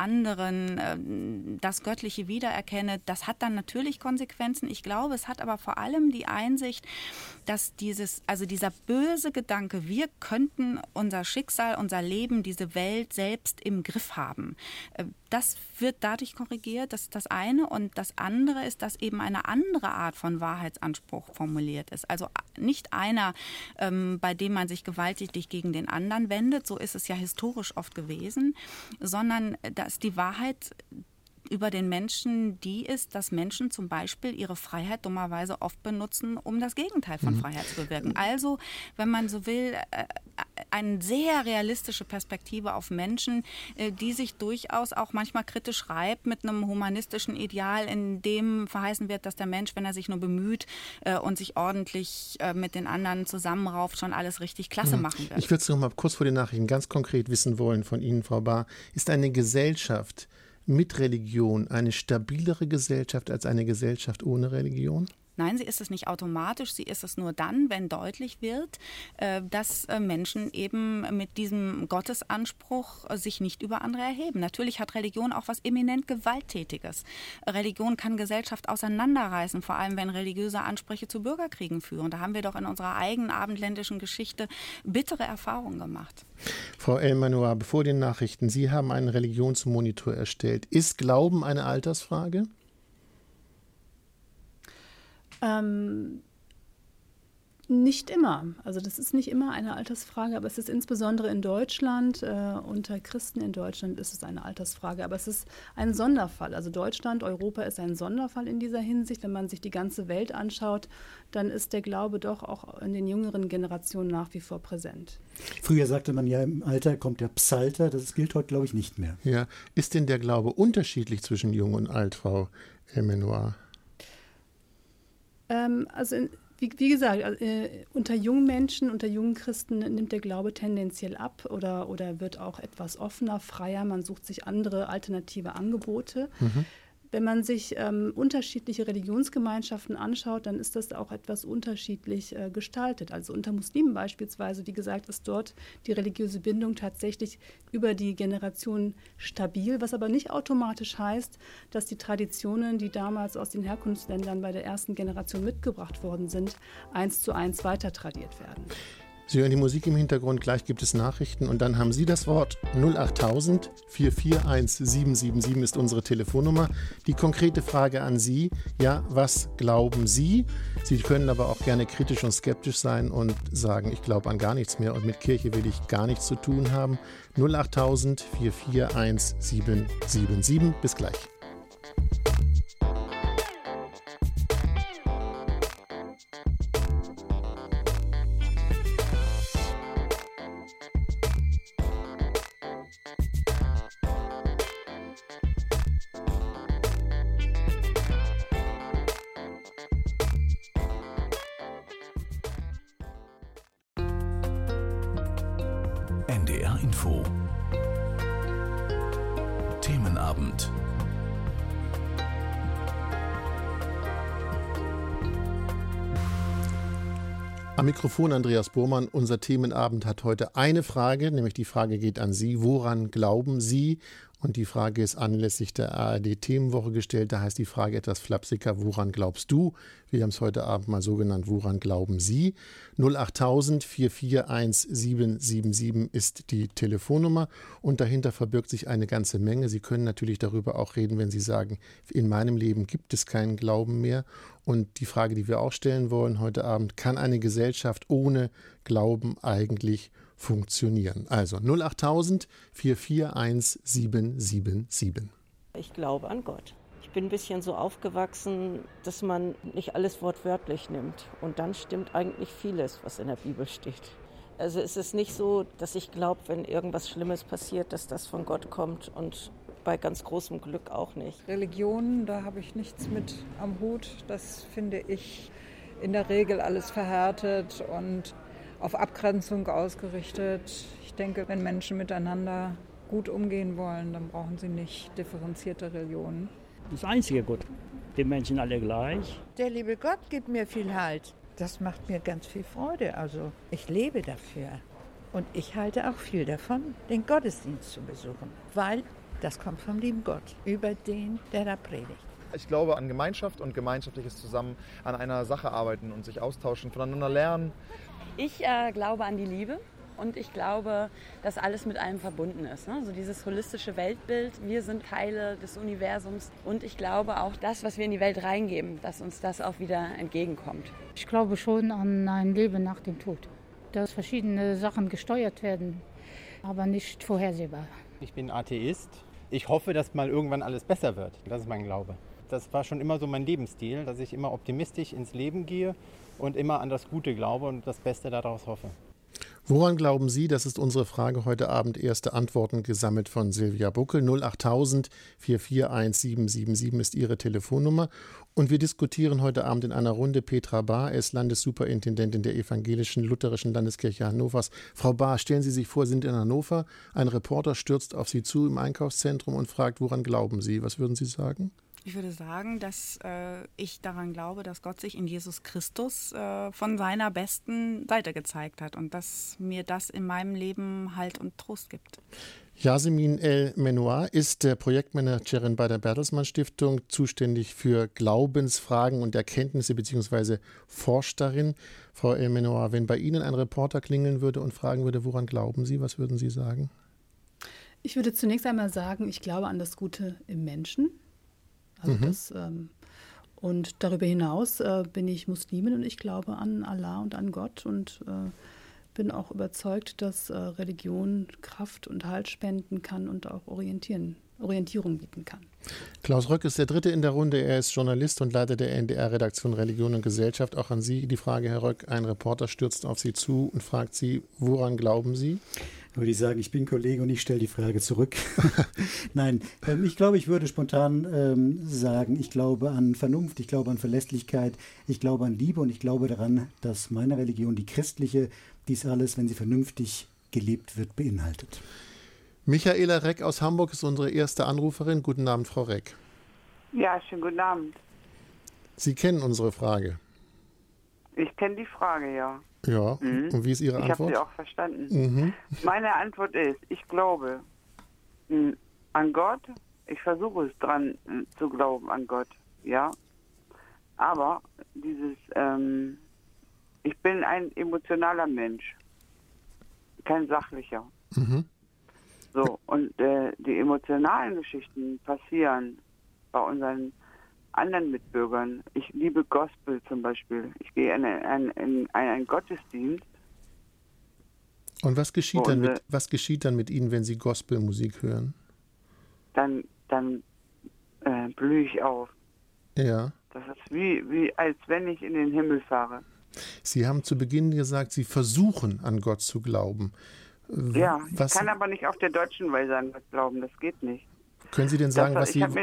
anderen das Göttliche wiedererkenne, das hat dann natürlich Konsequenzen. Ich glaube, es hat aber vor allem die Einsicht, dass dieser böse Gedanke, wir könnten unser Schicksal, unser Leben, diese Welt selbst im Griff haben. Das wird dadurch korrigiert, das ist das eine. Und das andere ist, dass eben eine andere Art von Wahrheitsanspruch formuliert ist. Also nicht einer, bei dem man sich gewalttätig gegen den anderen wendet, so ist es ja historisch oft gewesen, sondern dass die Wahrheit über den Menschen die ist, dass Menschen zum Beispiel ihre Freiheit dummerweise oft benutzen, um das Gegenteil von Freiheit zu bewirken. Also, wenn man so will, eine sehr realistische Perspektive auf Menschen, die sich durchaus auch manchmal kritisch reibt mit einem humanistischen Ideal, in dem verheißen wird, dass der Mensch, wenn er sich nur bemüht und sich ordentlich mit den anderen zusammenrauft, schon alles richtig klasse machen wird. Ich würde es noch mal kurz vor den Nachrichten ganz konkret wissen wollen von Ihnen, Frau Bahr. Ist eine Gesellschaft mit Religion eine stabilere Gesellschaft als eine Gesellschaft ohne Religion? Nein, sie ist es nicht automatisch. Sie ist es nur dann, wenn deutlich wird, dass Menschen eben mit diesem Gottesanspruch sich nicht über andere erheben. Natürlich hat Religion auch was eminent Gewalttätiges. Religion kann Gesellschaft auseinanderreißen, vor allem wenn religiöse Ansprüche zu Bürgerkriegen führen. Da haben wir doch in unserer eigenen abendländischen Geschichte bittere Erfahrungen gemacht. Frau El-Manoir, bevor den Nachrichten, Sie haben einen Religionsmonitor erstellt. Ist Glauben eine Altersfrage? Nicht immer. Also das ist nicht immer eine Altersfrage, aber es ist insbesondere in Deutschland, unter Christen in Deutschland ist es eine Altersfrage, aber es ist ein Sonderfall. Also Deutschland, Europa ist ein Sonderfall in dieser Hinsicht. Wenn man sich die ganze Welt anschaut, dann ist der Glaube doch auch in den jüngeren Generationen nach wie vor präsent. Früher sagte man ja, im Alter kommt der Psalter, das gilt heute, glaube ich, nicht mehr. Ja. Ist denn der Glaube unterschiedlich zwischen Jung und Alt, Frau El-Manoir? Wie gesagt, unter jungen Menschen, unter jungen Christen nimmt der Glaube tendenziell ab oder wird auch etwas offener, freier. Man sucht sich andere alternative Angebote. Wenn man sich unterschiedliche Religionsgemeinschaften anschaut, dann ist das auch etwas unterschiedlich gestaltet. Also unter Muslimen beispielsweise, wie gesagt, ist dort die religiöse Bindung tatsächlich über die Generation stabil, was aber nicht automatisch heißt, dass die Traditionen, die damals aus den Herkunftsländern bei der ersten Generation mitgebracht worden sind, 1:1 weiter tradiert werden. Sie hören die Musik im Hintergrund, gleich gibt es Nachrichten und dann haben Sie das Wort. 08000 441 777 ist unsere Telefonnummer. Die konkrete Frage an Sie, ja, was glauben Sie? Sie können aber auch gerne kritisch und skeptisch sein und sagen, ich glaube an gar nichts mehr und mit Kirche will ich gar nichts zu tun haben. 08000 441 777. Bis gleich. NDR Info. Themenabend. Am Mikrofon Andreas Bohrmann. Unser Themenabend hat heute eine Frage, nämlich die Frage geht an Sie. Woran glauben Sie? Und die Frage ist anlässlich der ARD-Themenwoche gestellt. Da heißt die Frage etwas flapsiger, woran glaubst du? Wir haben es heute Abend mal so genannt, woran glauben Sie? 08000 441 777 ist die Telefonnummer und dahinter verbirgt sich eine ganze Menge. Sie können natürlich darüber auch reden, wenn Sie sagen, in meinem Leben gibt es keinen Glauben mehr. Und die Frage, die wir auch stellen wollen heute Abend, kann eine Gesellschaft ohne Glauben eigentlich funktionieren? Also 08000 441 777. Ich glaube an Gott. Ich bin ein bisschen so aufgewachsen, dass man nicht alles wortwörtlich nimmt. Und dann stimmt eigentlich vieles, was in der Bibel steht. Also es ist nicht so, dass ich glaube, wenn irgendwas Schlimmes passiert, dass das von Gott kommt und bei ganz großem Glück auch nicht. Religion, da habe ich nichts mit am Hut. Das finde ich in der Regel alles verhärtet und auf Abgrenzung ausgerichtet. Ich denke, wenn Menschen miteinander gut umgehen wollen, dann brauchen sie nicht differenzierte Religionen. Das einzige Gut. Die Menschen alle gleich. Der liebe Gott gibt mir viel Halt. Das macht mir ganz viel Freude. Also ich lebe dafür. Und ich halte auch viel davon, den Gottesdienst zu besuchen. Weil das kommt vom lieben Gott, über den, der da predigt. Ich glaube an Gemeinschaft und gemeinschaftliches Zusammen an einer Sache arbeiten und sich austauschen, voneinander lernen. Ich glaube an die Liebe und ich glaube, dass alles mit allem verbunden ist. Ne? So dieses holistische Weltbild, wir sind Teile des Universums und ich glaube auch, das, was wir in die Welt reingeben, dass uns das auch wieder entgegenkommt. Ich glaube schon an ein Leben nach dem Tod, dass verschiedene Sachen gesteuert werden, aber nicht vorhersehbar. Ich bin Atheist. Ich hoffe, dass mal irgendwann alles besser wird. Das ist mein Glaube. Das war schon immer so mein Lebensstil, dass ich immer optimistisch ins Leben gehe und immer an das Gute glaube und das Beste daraus hoffe. Woran glauben Sie? Das ist unsere Frage heute Abend. Erste Antworten gesammelt von Silvia Buckel. 08000 441 777 ist Ihre Telefonnummer. Und wir diskutieren heute Abend in einer Runde Petra Bahr. Er ist Landessuperintendentin der Evangelischen Lutherischen Landeskirche Hannovers. Frau Bahr, stellen Sie sich vor, Sie sind in Hannover. Ein Reporter stürzt auf Sie zu im Einkaufszentrum und fragt, woran glauben Sie? Was würden Sie sagen? Ich würde sagen, dass ich daran glaube, dass Gott sich in Jesus Christus von seiner besten Seite gezeigt hat und dass mir das in meinem Leben Halt und Trost gibt. Yasemin El-Menoir ist Projektmanagerin bei der Bertelsmann Stiftung, zuständig für Glaubensfragen und Erkenntnisse bzw. forscht darin. Frau El-Menoir, wenn bei Ihnen ein Reporter klingeln würde und fragen würde, woran glauben Sie, was würden Sie sagen? Ich würde zunächst einmal sagen, ich glaube an das Gute im Menschen. Also und darüber hinaus bin ich Muslimin und ich glaube an Allah und an Gott und bin auch überzeugt, dass Religion Kraft und Halt spenden kann und auch Orientierung bieten kann. Klaus Röck ist der Dritte in der Runde. Er ist Journalist und Leiter der NDR-Redaktion Religion und Gesellschaft. Auch an Sie die Frage, Herr Röck. Ein Reporter stürzt auf Sie zu und fragt Sie, woran glauben Sie? Würde ich sagen, ich bin Kollege und ich stelle die Frage zurück. Nein, ich glaube, ich würde spontan sagen, ich glaube an Vernunft, ich glaube an Verlässlichkeit, ich glaube an Liebe und ich glaube daran, dass meine Religion, die christliche, dies alles, wenn sie vernünftig gelebt wird, beinhaltet. Michaela Reck aus Hamburg ist unsere erste Anruferin. Guten Abend, Frau Reck. Ja, schönen guten Abend. Sie kennen unsere Frage. Ich kenne die Frage, ja. Ja, und wie ist Ihre Antwort? Ich habe sie auch verstanden. Meine Antwort ist, ich glaube an Gott. Ich versuche es dran zu glauben an Gott, ja. Aber ich bin ein emotionaler Mensch. kein sachlicher. Mhm. So, und die emotionalen Geschichten passieren bei unseren anderen Mitbürgern. Ich liebe Gospel zum Beispiel. Ich gehe in einen Gottesdienst. Und was geschieht dann mit Ihnen, wenn Sie Gospelmusik hören? Dann blühe ich auf. Ja. Das ist wie als wenn ich in den Himmel fahre. Sie haben zu Beginn gesagt, Sie versuchen an Gott zu glauben. Ja, ich kann aber nicht auf der deutschen Weise an Gott glauben, das geht nicht. Können Sie denn sagen, was Sie... Ich habe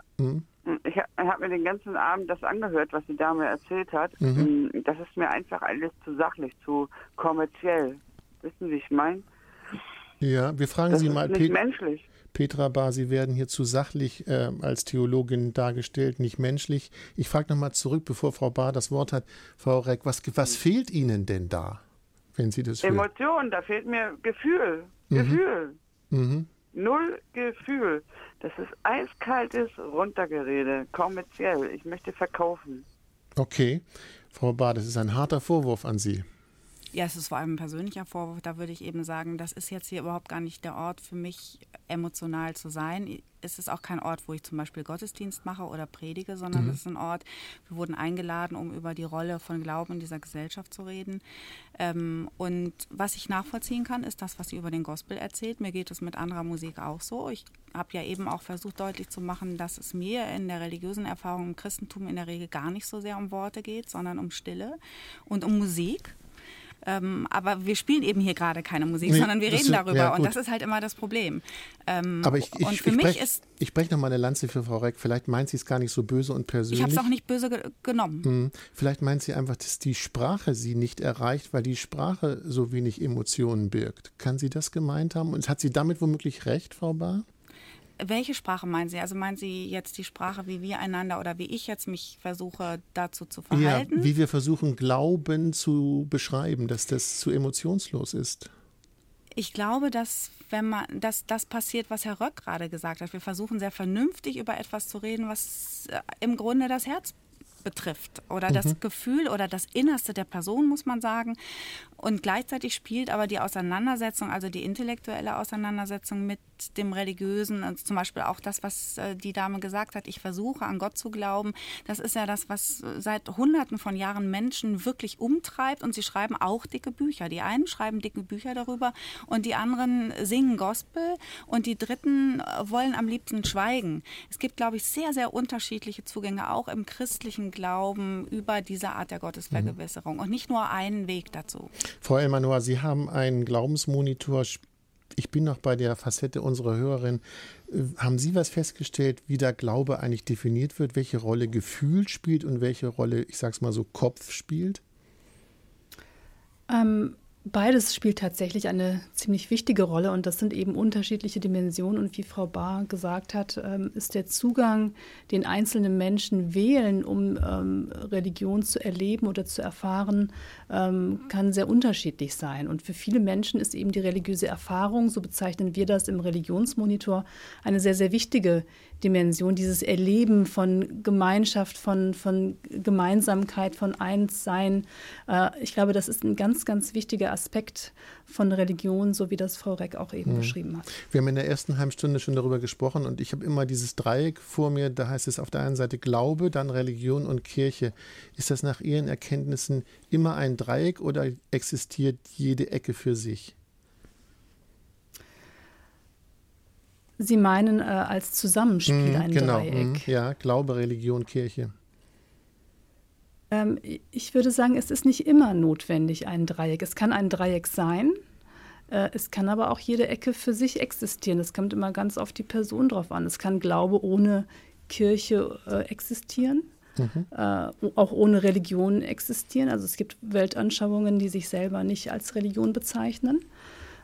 mir den ganzen Abend das angehört, was die Dame erzählt hat. Mhm. Das ist mir einfach alles zu sachlich, zu kommerziell. Wissen Sie, wie ich meine? Ja, wir fragen das Sie ist mal... nicht menschlich. Petra Bahr, Sie werden hier zu sachlich als Theologin dargestellt, nicht menschlich. Ich frage nochmal zurück, bevor Frau Bahr das Wort hat. Frau Reck, was fehlt Ihnen denn da, wenn Sie das hören? Emotionen, da fehlt mir Gefühl. Gefühl. Mhm. Null Gefühl. Das ist eiskaltes Runtergerede, kommerziell. Ich möchte verkaufen. Okay. Frau Bahr, das ist ein harter Vorwurf an Sie. Ja, es ist vor allem ein persönlicher Vorwurf. Da würde ich eben sagen, das ist jetzt hier überhaupt gar nicht der Ort für mich, emotional zu sein. Es ist auch kein Ort, wo ich zum Beispiel Gottesdienst mache oder predige, sondern es ist ein Ort, wir wurden eingeladen, um über die Rolle von Glauben in dieser Gesellschaft zu reden. Und was ich nachvollziehen kann, ist das, was sie über den Gospel erzählt. Mir geht es mit anderer Musik auch so. Ich habe ja eben auch versucht, deutlich zu machen, dass es mir in der religiösen Erfahrung im Christentum in der Regel gar nicht so sehr um Worte geht, sondern um Stille und um Musik. Aber wir spielen eben hier gerade keine Musik, sondern wir reden darüber. Ja, und das ist halt immer das Problem. Aber ich breche noch mal eine Lanze für Frau Reck. Vielleicht meint sie es gar nicht so böse und persönlich. Ich habe es auch nicht böse genommen. Vielleicht meint sie einfach, dass die Sprache sie nicht erreicht, weil die Sprache so wenig Emotionen birgt. Kann sie das gemeint haben? Und hat sie damit womöglich recht, Frau Bahr? Welche Sprache meinen Sie? Also meinen Sie jetzt die Sprache, wie wir einander oder wie ich jetzt mich versuche, dazu zu verhalten? Ja, wie wir versuchen, Glauben zu beschreiben, dass das zu emotionslos ist. Ich glaube, dass das passiert, was Herr Röck gerade gesagt hat. Wir versuchen sehr vernünftig über etwas zu reden, was im Grunde das Herz betrifft oder das Gefühl oder das Innerste der Person, muss man sagen. Und gleichzeitig spielt aber die Auseinandersetzung, also die intellektuelle Auseinandersetzung mit dem Religiösen, also zum Beispiel auch das, was die Dame gesagt hat, ich versuche an Gott zu glauben, das ist ja das, was seit Hunderten von Jahren Menschen wirklich umtreibt, und sie schreiben auch dicke Bücher. Die einen schreiben dicke Bücher darüber und die anderen singen Gospel und die Dritten wollen am liebsten schweigen. Es gibt, glaube ich, sehr, sehr unterschiedliche Zugänge, auch im christlichen Glauben, über diese Art der Gottesvergewisserung und nicht nur einen Weg dazu. Frau Elmanoir, Sie haben einen Glaubensmonitor. Ich bin noch bei der Facette unserer Hörerin. Haben Sie was festgestellt, wie der Glaube eigentlich definiert wird, welche Rolle Gefühl spielt und welche Rolle, ich sage es mal so, Kopf spielt? Beides spielt tatsächlich eine ziemlich wichtige Rolle, und das sind eben unterschiedliche Dimensionen. Und wie Frau Bahr gesagt hat, ist der Zugang, den einzelne Menschen wählen, um Religion zu erleben oder zu erfahren, kann sehr unterschiedlich sein. Und für viele Menschen ist eben die religiöse Erfahrung, so bezeichnen wir das im Religionsmonitor, eine sehr, sehr wichtige Dimension, dieses Erleben von Gemeinschaft, von Gemeinsamkeit, von Einssein. Ich glaube, das ist ein ganz, ganz wichtiger Aspekt von Religion, so wie das Frau Reck auch eben beschrieben hat. Wir haben in der ersten halben Stunde schon darüber gesprochen, und ich habe immer dieses Dreieck vor mir, da heißt es auf der einen Seite Glaube, dann Religion und Kirche. Ist das nach Ihren Erkenntnissen immer ein Dreieck oder existiert jede Ecke für sich? Sie meinen als Zusammenspiel ein Dreieck? Ja, Glaube, Religion, Kirche. Ich würde sagen, es ist nicht immer notwendig, ein Dreieck. Es kann ein Dreieck sein, es kann aber auch jede Ecke für sich existieren. Es kommt immer ganz auf die Person drauf an. Es kann Glaube ohne Kirche existieren, auch ohne Religion existieren. Also es gibt Weltanschauungen, die sich selber nicht als Religion bezeichnen.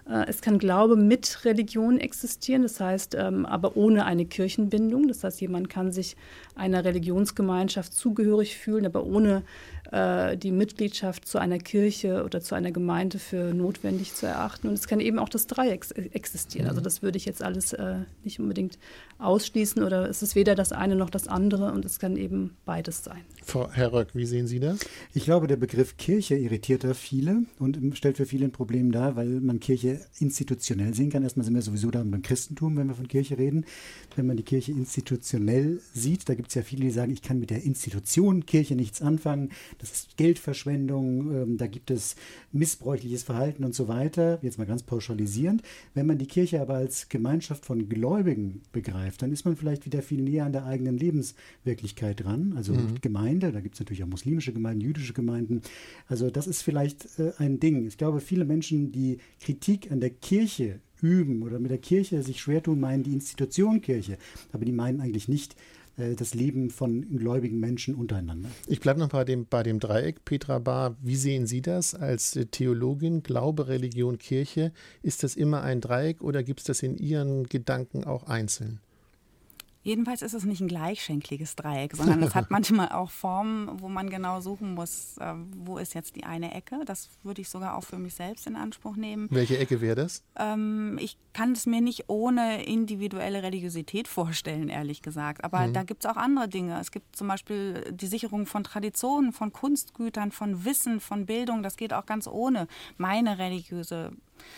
Es kann Glaube mit Religion existieren, das heißt aber ohne eine Kirchenbindung. Das heißt, jemand kann sich einer Religionsgemeinschaft zugehörig fühlen, aber ohne die Mitgliedschaft zu einer Kirche oder zu einer Gemeinde für notwendig zu erachten. Und es kann eben auch das Dreieck existieren. Also das würde ich jetzt alles nicht unbedingt ausschließen oder es ist weder das eine noch das andere und es kann eben beides sein. Herr Röck, wie sehen Sie das? Ich glaube, der Begriff Kirche irritiert da viele und stellt für viele ein Problem dar, weil man Kirche institutionell sehen kann. Erstmal sind wir sowieso da beim Christentum, wenn wir von Kirche reden. Wenn man die Kirche institutionell sieht, da gibt es ja viele, die sagen, ich kann mit der Institution Kirche nichts anfangen. Das ist Geldverschwendung, da gibt es missbräuchliches Verhalten und so weiter. Jetzt mal ganz pauschalisierend. Wenn man die Kirche aber als Gemeinschaft von Gläubigen begreift, dann ist man vielleicht wieder viel näher an der eigenen Lebenswirklichkeit dran. Also Gemeinde, da gibt es natürlich auch muslimische Gemeinden, jüdische Gemeinden. Also das ist vielleicht ein Ding. Ich glaube, viele Menschen, die Kritik an der Kirche üben oder mit der Kirche sich schwer tun, meinen die Institution Kirche. Aber die meinen eigentlich nicht das Leben von gläubigen Menschen untereinander. Ich bleibe noch bei dem Dreieck. Petra Bahr, wie sehen Sie das als Theologin? Glaube, Religion, Kirche. Ist das immer ein Dreieck oder gibt es das in Ihren Gedanken auch einzeln? Jedenfalls ist es nicht ein gleichschenkliges Dreieck, sondern es hat manchmal auch Formen, wo man genau suchen muss, wo ist jetzt die eine Ecke. Das würde ich sogar auch für mich selbst in Anspruch nehmen. Welche Ecke wäre das? Ich kann es mir nicht ohne individuelle Religiosität vorstellen, ehrlich gesagt. Aber da gibt es auch andere Dinge. Es gibt zum Beispiel die Sicherung von Traditionen, von Kunstgütern, von Wissen, von Bildung. Das geht auch ganz ohne meine religiöse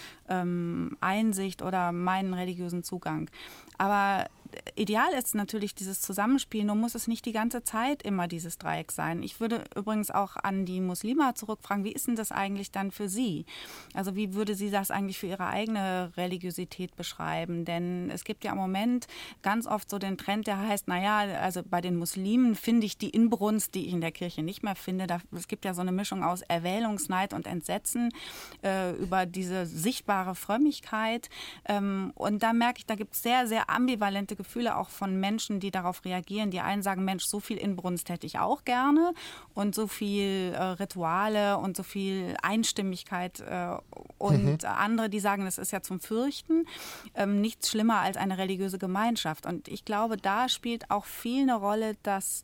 Einsicht oder meinen religiösen Zugang. Aber ideal ist natürlich dieses Zusammenspiel, nur muss es nicht die ganze Zeit immer dieses Dreieck sein. Ich würde übrigens auch an die Muslime zurückfragen, wie ist denn das eigentlich dann für Sie? Also wie würde sie das eigentlich für ihre eigene Religiosität beschreiben? Denn es gibt ja im Moment ganz oft so den Trend, der heißt, naja, also bei den Muslimen finde ich die Inbrunst, die ich in der Kirche nicht mehr finde. Es gibt ja so eine Mischung aus Erwählungsneid und Entsetzen über diese sichtbare Frömmigkeit. Und da merke ich, da gibt es sehr, sehr ambivalente Gefühle auch von Menschen, die darauf reagieren. Die einen sagen, Mensch, so viel Inbrunst hätte ich auch gerne und so viel Rituale und so viel Einstimmigkeit und andere, die sagen, das ist ja zum Fürchten. Nichts schlimmer als eine religiöse Gemeinschaft. Und ich glaube, da spielt auch viel eine Rolle, dass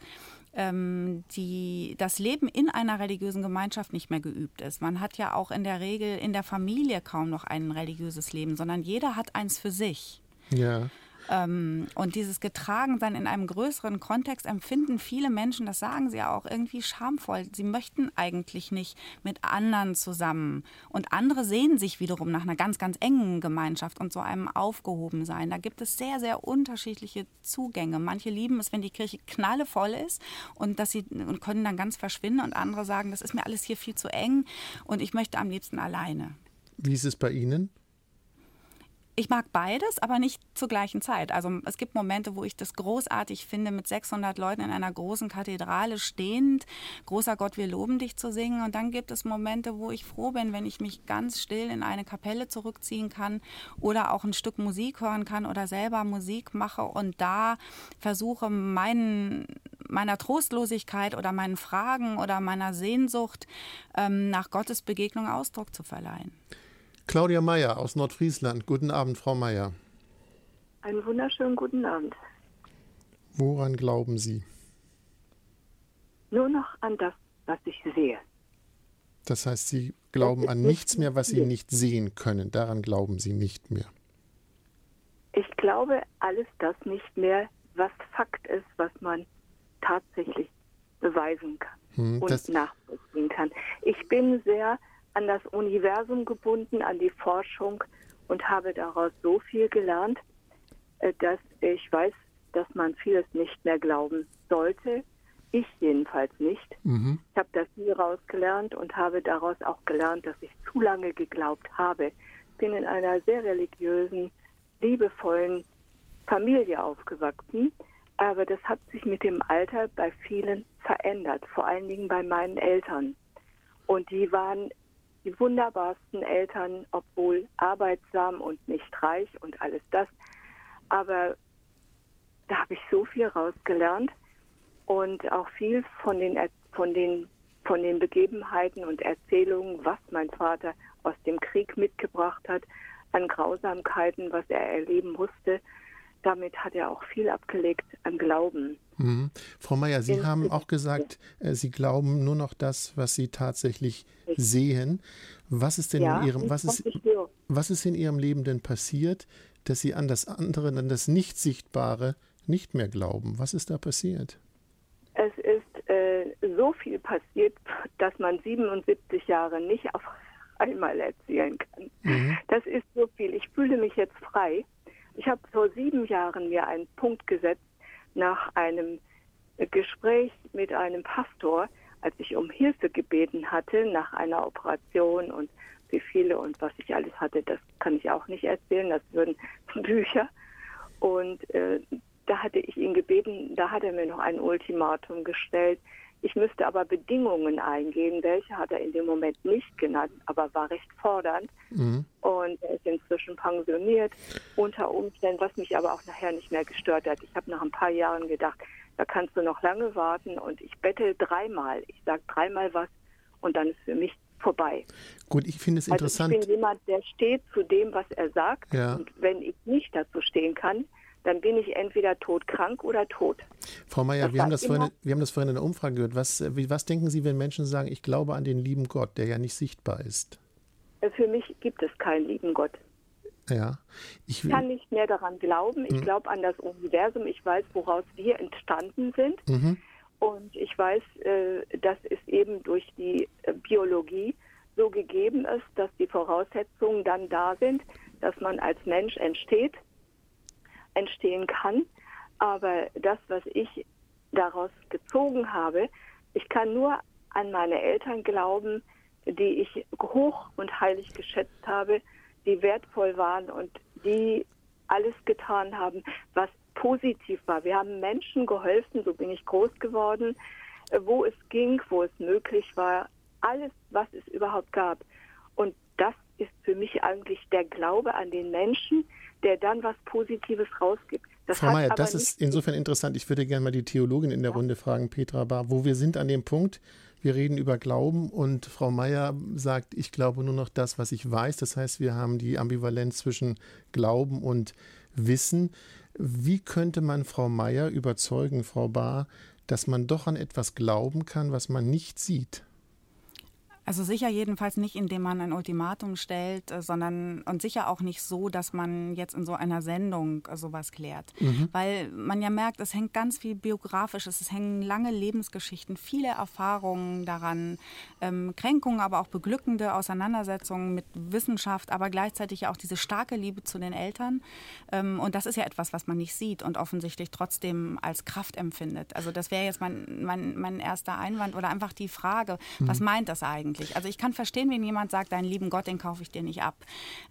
das Leben in einer religiösen Gemeinschaft nicht mehr geübt ist. Man hat ja auch in der Regel in der Familie kaum noch ein religiöses Leben, sondern jeder hat eins für sich. Ja. Und dieses Getragensein in einem größeren Kontext empfinden viele Menschen, das sagen sie ja auch, irgendwie schamvoll. Sie möchten eigentlich nicht mit anderen zusammen. Und andere sehen sich wiederum nach einer ganz, ganz engen Gemeinschaft und so einem Aufgehobensein. Da gibt es sehr, sehr unterschiedliche Zugänge. Manche lieben es, wenn die Kirche knallevoll ist und können dann ganz verschwinden. Und andere sagen, das ist mir alles hier viel zu eng und ich möchte am liebsten alleine. Wie ist es bei Ihnen? Ich mag beides, aber nicht zur gleichen Zeit. Also es gibt Momente, wo ich das großartig finde, mit 600 Leuten in einer großen Kathedrale stehend, großer Gott, wir loben dich zu singen. Und dann gibt es Momente, wo ich froh bin, wenn ich mich ganz still in eine Kapelle zurückziehen kann oder auch ein Stück Musik hören kann oder selber Musik mache und da versuche, meiner Trostlosigkeit oder meinen Fragen oder meiner Sehnsucht nach Gottes Begegnung Ausdruck zu verleihen. Claudia Meyer aus Nordfriesland. Guten Abend, Frau Meyer. Einen wunderschönen guten Abend. Woran glauben Sie? Nur noch an das, was ich sehe. Das heißt, Sie glauben an nichts mehr, was Sie nicht sehen können. Daran glauben Sie nicht mehr. Ich glaube alles das nicht mehr, was Fakt ist, was man tatsächlich beweisen kann und nachvollziehen kann. Ich bin sehr an das Universum gebunden, an die Forschung und habe daraus so viel gelernt, dass ich weiß, dass man vieles nicht mehr glauben sollte. Ich jedenfalls nicht. Ich habe da viel rausgelernt und habe daraus auch gelernt, dass ich zu lange geglaubt habe. Ich bin in einer sehr religiösen, liebevollen Familie aufgewachsen, aber das hat sich mit dem Alter bei vielen verändert, vor allen Dingen bei meinen Eltern. Und die waren die wunderbarsten Eltern, obwohl arbeitsam und nicht reich und alles das. Aber da habe ich so viel rausgelernt und auch viel von den Begebenheiten und Erzählungen, was mein Vater aus dem Krieg mitgebracht hat, an Grausamkeiten, was er erleben musste. Damit hat er auch viel abgelegt an Glauben. Mhm. Frau Meier, Sie haben auch gesagt, Sie glauben nur noch das, was Sie tatsächlich sehen. Was ist denn was ist in Ihrem Leben denn passiert, dass Sie an das andere, an das Nicht-Sichtbare nicht mehr glauben? Was ist da passiert? Es ist so viel passiert, dass man 77 Jahre nicht auf einmal erzählen kann. Mhm. Das ist so viel. Ich fühle mich jetzt frei. Ich habe vor 7 Jahren mir einen Punkt gesetzt nach einem Gespräch mit einem Pastor, als ich um Hilfe gebeten hatte nach einer Operation und wie viele und was ich alles hatte, das kann ich auch nicht erzählen, das würden Bücher. Und da hatte ich ihn gebeten, da hat er mir noch ein Ultimatum gestellt. Ich müsste aber Bedingungen eingehen. Welche hat er in dem Moment nicht genannt, aber war recht fordernd. Mhm. Und er ist inzwischen pensioniert unter Umständen, was mich aber auch nachher nicht mehr gestört hat. Ich habe nach ein paar Jahren gedacht, da kannst du noch lange warten und ich bette 3-mal. Ich sage 3-mal was und dann ist für mich vorbei. Gut, ich finde es interessant. Ich bin jemand, der steht zu dem, was er sagt. Ja. Und wenn ich nicht dazu stehen kann, dann bin ich entweder todkrank oder tot. Frau Meier, wir haben das vorhin in der Umfrage gehört. Was denken Sie, wenn Menschen sagen, ich glaube an den lieben Gott, der ja nicht sichtbar ist? Für mich gibt es keinen lieben Gott. Ja. Ich kann nicht mehr daran glauben. Ich glaube an das Universum. Ich weiß, woraus wir entstanden sind. Mhm. Und ich weiß, dass es eben durch die Biologie so gegeben ist, dass die Voraussetzungen dann da sind, dass man als Mensch entstehen kann. Aber das, was ich daraus gezogen habe, ich kann nur an meine Eltern glauben, die ich hoch und heilig geschätzt habe, die wertvoll waren und die alles getan haben, was positiv war. Wir haben Menschen geholfen, so bin ich groß geworden, wo es ging, wo es möglich war, alles, was es überhaupt gab. Und das ist für mich eigentlich der Glaube an den Menschen, der dann was Positives rausgibt. Frau Meier, das ist insofern interessant. Ich würde gerne mal die Theologin in der Runde fragen, Petra Bahr, wo wir sind an dem Punkt, wir reden über Glauben und Frau Meier sagt, ich glaube nur noch das, was ich weiß. Das heißt, wir haben die Ambivalenz zwischen Glauben und Wissen. Wie könnte man Frau Meier überzeugen, Frau Bahr, dass man doch an etwas glauben kann, was man nicht sieht? Also sicher jedenfalls nicht, indem man ein Ultimatum stellt, sondern und sicher auch nicht so, dass man jetzt in so einer Sendung sowas klärt. Mhm. Weil man ja merkt, es hängt ganz viel Biografisches, es hängen lange Lebensgeschichten, viele Erfahrungen daran, Kränkungen, aber auch beglückende Auseinandersetzungen mit Wissenschaft, aber gleichzeitig auch diese starke Liebe zu den Eltern. Und das ist ja etwas, was man nicht sieht und offensichtlich trotzdem als Kraft empfindet. Also das wäre jetzt mein erster Einwand oder einfach die Frage, was meint das eigentlich? Also ich kann verstehen, wenn jemand sagt, deinen lieben Gott, den kaufe ich dir nicht ab.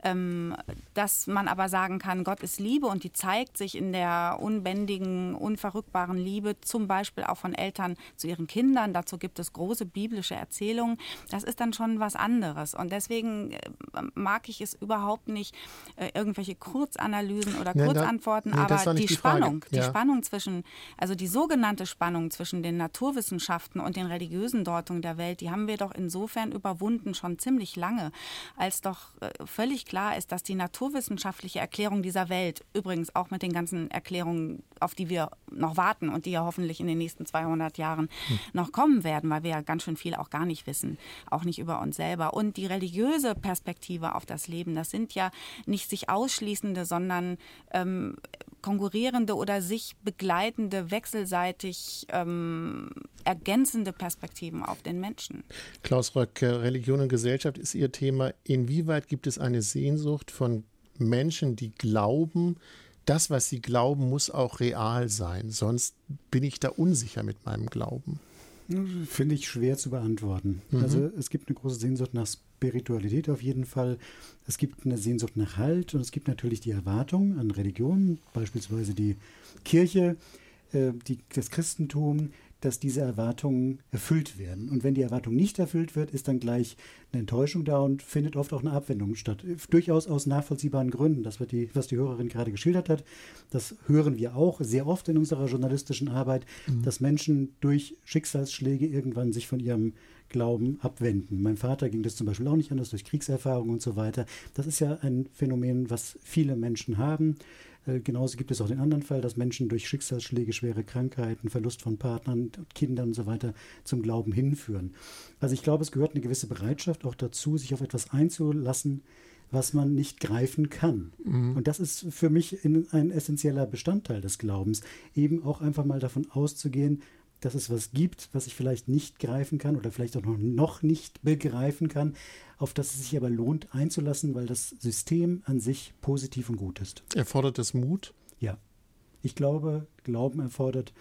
Dass man aber sagen kann, Gott ist Liebe und die zeigt sich in der unbändigen, unverrückbaren Liebe, zum Beispiel auch von Eltern zu ihren Kindern. Dazu gibt es große biblische Erzählungen. Das ist dann schon was anderes. Und deswegen mag ich es überhaupt nicht, irgendwelche Kurzanalysen oder Kurzantworten, aber die Spannung zwischen, also die sogenannte Spannung zwischen den Naturwissenschaften und den religiösen Deutungen der Welt, die haben wir doch insofern überwunden schon ziemlich lange, als doch völlig klar ist, dass die naturwissenschaftliche Erklärung dieser Welt, übrigens auch mit den ganzen Erklärungen, auf die wir noch warten und die ja hoffentlich in den nächsten 200 Jahren noch kommen werden, weil wir ja ganz schön viel auch gar nicht wissen, auch nicht über uns selber. Und die religiöse Perspektive auf das Leben, das sind ja nicht sich ausschließende, sondern konkurrierende oder sich begleitende, wechselseitig ergänzende Perspektiven auf den Menschen. Klaus Röck, Religion und Gesellschaft ist Ihr Thema. Inwieweit gibt es eine Sehnsucht von Menschen, die glauben, das, was sie glauben, muss auch real sein? Sonst bin ich da unsicher mit meinem Glauben. Finde ich schwer zu beantworten. Also es gibt eine große Sehnsucht nach Spiritualität auf jeden Fall. Es gibt eine Sehnsucht nach Halt und es gibt natürlich die Erwartung an Religion, beispielsweise die Kirche, das Christentum, dass diese Erwartungen erfüllt werden. Und wenn die Erwartung nicht erfüllt wird, ist dann gleich eine Enttäuschung da und findet oft auch eine Abwendung statt. Durchaus aus nachvollziehbaren Gründen. Das wird was die Hörerin gerade geschildert hat, das hören wir auch sehr oft in unserer journalistischen Arbeit, dass Menschen durch Schicksalsschläge irgendwann sich von ihrem Glauben abwenden. Meinem Vater ging das zum Beispiel auch nicht anders, durch Kriegserfahrung und so weiter. Das ist ja ein Phänomen, was viele Menschen haben. Genauso gibt es auch den anderen Fall, dass Menschen durch Schicksalsschläge, schwere Krankheiten, Verlust von Partnern, Kindern und so weiter zum Glauben hinführen. Also ich glaube, es gehört eine gewisse Bereitschaft auch dazu, sich auf etwas einzulassen, was man nicht greifen kann. Und das ist für mich ein essentieller Bestandteil des Glaubens, eben auch einfach mal davon auszugehen, dass es was gibt, was ich vielleicht nicht greifen kann oder vielleicht auch noch nicht begreifen kann, auf das es sich aber lohnt einzulassen, weil das System an sich positiv und gut ist. Erfordert es Mut? Ja. Ich glaube, Glauben erfordert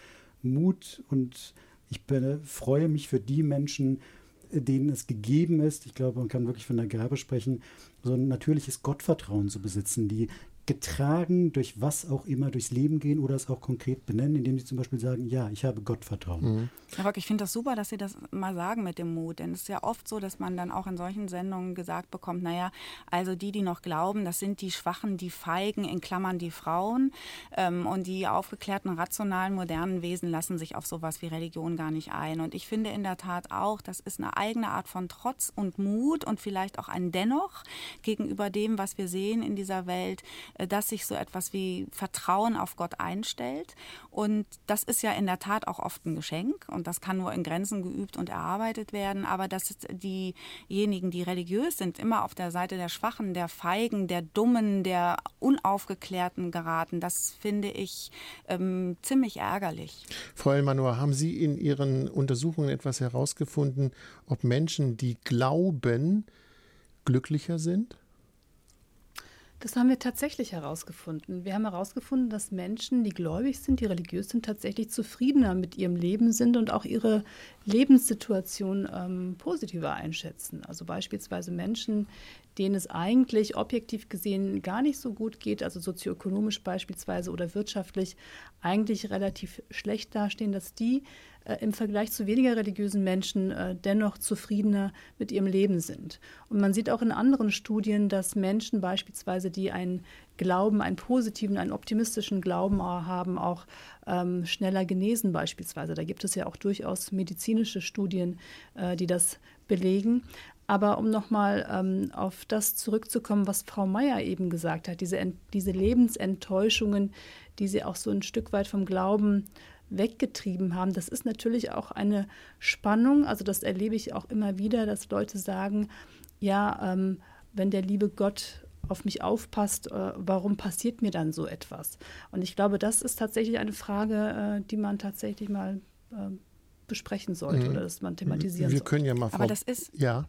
Mut und ich freue mich für die Menschen, denen es gegeben ist, ich glaube, man kann wirklich von der Gabe sprechen, so ein natürliches Gottvertrauen zu besitzen, die getragen durch was auch immer durchs Leben gehen oder es auch konkret benennen, indem sie zum Beispiel sagen, ja, ich habe Gottvertrauen. Herr Rock, ich finde das super, dass Sie das mal sagen mit dem Mut, denn es ist ja oft so, dass man dann auch in solchen Sendungen gesagt bekommt, naja, also die noch glauben, das sind die Schwachen, die Feigen, in Klammern die Frauen, und die aufgeklärten, rationalen, modernen Wesen lassen sich auf sowas wie Religion gar nicht ein. Und ich finde in der Tat auch, das ist eine eigene Art von Trotz und Mut und vielleicht auch ein Dennoch gegenüber dem, was wir sehen in dieser Welt, dass sich so etwas wie Vertrauen auf Gott einstellt. Und das ist ja in der Tat auch oft ein Geschenk und das kann nur in Grenzen geübt und erarbeitet werden. Aber dass diejenigen, die religiös sind, immer auf der Seite der Schwachen, der Feigen, der Dummen, der Unaufgeklärten geraten, das finde ich ziemlich ärgerlich. Frau Elmanor, haben Sie in Ihren Untersuchungen etwas herausgefunden, ob Menschen, die glauben, glücklicher sind? Das haben wir tatsächlich herausgefunden. Wir haben herausgefunden, dass Menschen, die gläubig sind, die religiös sind, tatsächlich zufriedener mit ihrem Leben sind und auch ihre Lebenssituation positiver einschätzen. Also beispielsweise Menschen, denen es eigentlich objektiv gesehen gar nicht so gut geht, also sozioökonomisch beispielsweise oder wirtschaftlich eigentlich relativ schlecht dastehen, dass die im Vergleich zu weniger religiösen Menschen dennoch zufriedener mit ihrem Leben sind. Und man sieht auch in anderen Studien, dass Menschen beispielsweise, die einen Glauben, einen positiven, einen optimistischen Glauben haben, auch schneller genesen beispielsweise. Da gibt es ja auch durchaus medizinische Studien, die das belegen. Aber um nochmal auf das zurückzukommen, was Frau Meier eben gesagt hat, diese Lebensenttäuschungen, die sie auch so ein Stück weit vom Glauben weggetrieben haben, das ist natürlich auch eine Spannung. Also das erlebe ich auch immer wieder, dass Leute sagen, ja, wenn der liebe Gott auf mich aufpasst, warum passiert mir dann so etwas? Und ich glaube, das ist tatsächlich eine Frage, die man tatsächlich mal besprechen sollte oder dass man thematisieren sollte. Wir können ja mal Aber das ist ja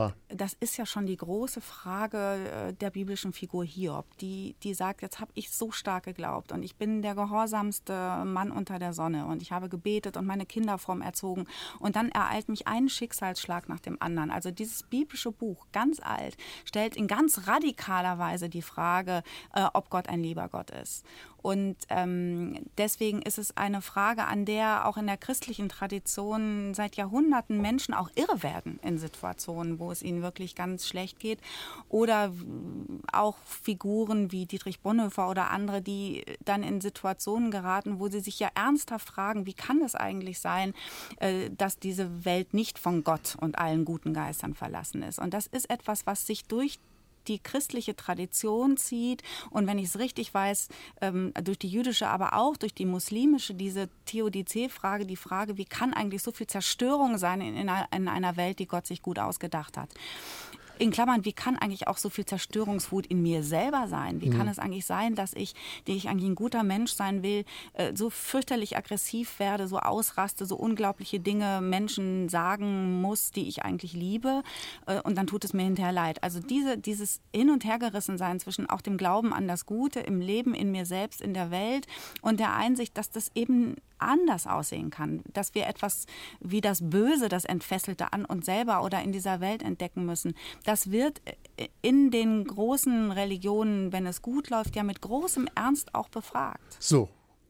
schon die große Frage der biblischen Figur Hiob, die sagt, jetzt habe ich so stark geglaubt und ich bin der gehorsamste Mann unter der Sonne und ich habe gebetet und meine Kinder fromm erzogen und dann ereilt mich ein Schicksalsschlag nach dem anderen. Also dieses biblische Buch, ganz alt, stellt in ganz radikaler Weise die Frage, ob Gott ein lieber Gott ist. Und deswegen ist es eine Frage, an der auch in der christlichen Tradition seit Jahrhunderten Menschen auch irre werden in Situationen, wo es ihnen wirklich ganz schlecht geht. Oder auch Figuren wie Dietrich Bonhoeffer oder andere, die dann in Situationen geraten, wo sie sich ja ernsthaft fragen, wie kann es eigentlich sein, dass diese Welt nicht von Gott und allen guten Geistern verlassen ist. Und das ist etwas, was sich durch die christliche Tradition zieht und wenn ich es richtig weiß, durch die jüdische, aber auch durch die muslimische, diese Theodizee-Frage, die Frage, wie kann eigentlich so viel Zerstörung sein in einer Welt, die Gott sich gut ausgedacht hat. In Klammern, wie kann eigentlich auch so viel Zerstörungswut in mir selber sein? Wie kann es eigentlich sein, dass ich, die ich eigentlich ein guter Mensch sein will, so fürchterlich aggressiv werde, so ausraste, so unglaubliche Dinge Menschen sagen muss, die ich eigentlich liebe und dann tut es mir hinterher leid. Also dieses Hin- und Hergerissensein zwischen auch dem Glauben an das Gute im Leben, in mir selbst, in der Welt und der Einsicht, dass das eben anders aussehen kann, dass wir etwas wie das Böse, das Entfesselte an uns selber oder in dieser Welt entdecken müssen. Das wird in den großen Religionen, wenn es gut läuft, ja mit großem Ernst auch befragt. So,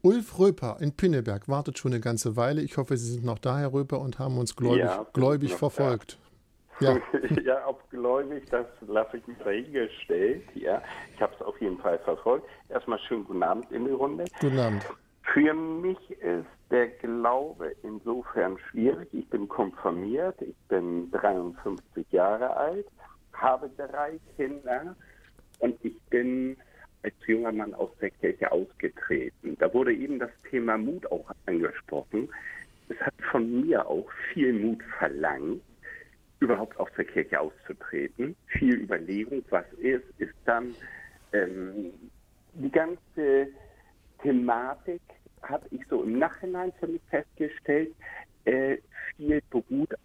Ulf Röper in Pinneberg wartet schon eine ganze Weile. Ich hoffe, Sie sind noch da, Herr Röper, und haben uns gläubig verfolgt. Ja. Ja, ob gläubig, das lasse ich mir dahingestellt. Ja, ich habe es auf jeden Fall verfolgt. Erstmal schönen guten Abend in die Runde. Guten Abend. Für mich ist der Glaube insofern schwierig. Ich bin konfirmiert, ich bin 53 Jahre alt, habe 3 Kinder und ich bin als junger Mann aus der Kirche ausgetreten. Da wurde eben das Thema Mut auch angesprochen. Es hat von mir auch viel Mut verlangt, überhaupt aus der Kirche auszutreten. Viel Überlegung, was ist dann die ganze Thematik, habe ich so im Nachhinein für mich festgestellt, viel beruhte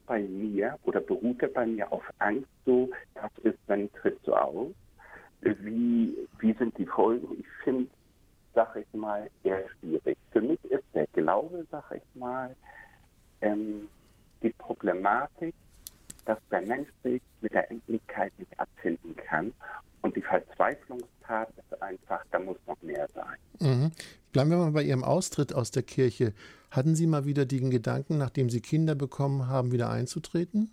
bei mir auf Angst, so, was ist, wenn tritt so aus? Wie sind die Folgen? Ich finde, sag ich mal, eher schwierig. Für mich ist der Glaube, sag ich mal, die Problematik, dass der Mensch sich mit der Endlichkeit nicht abfinden kann. Und die Verzweiflungstat ist einfach, da muss noch mehr sein. Mhm. Bleiben wir mal bei Ihrem Austritt aus der Kirche. Hatten Sie mal wieder den Gedanken, nachdem Sie Kinder bekommen haben, wieder einzutreten?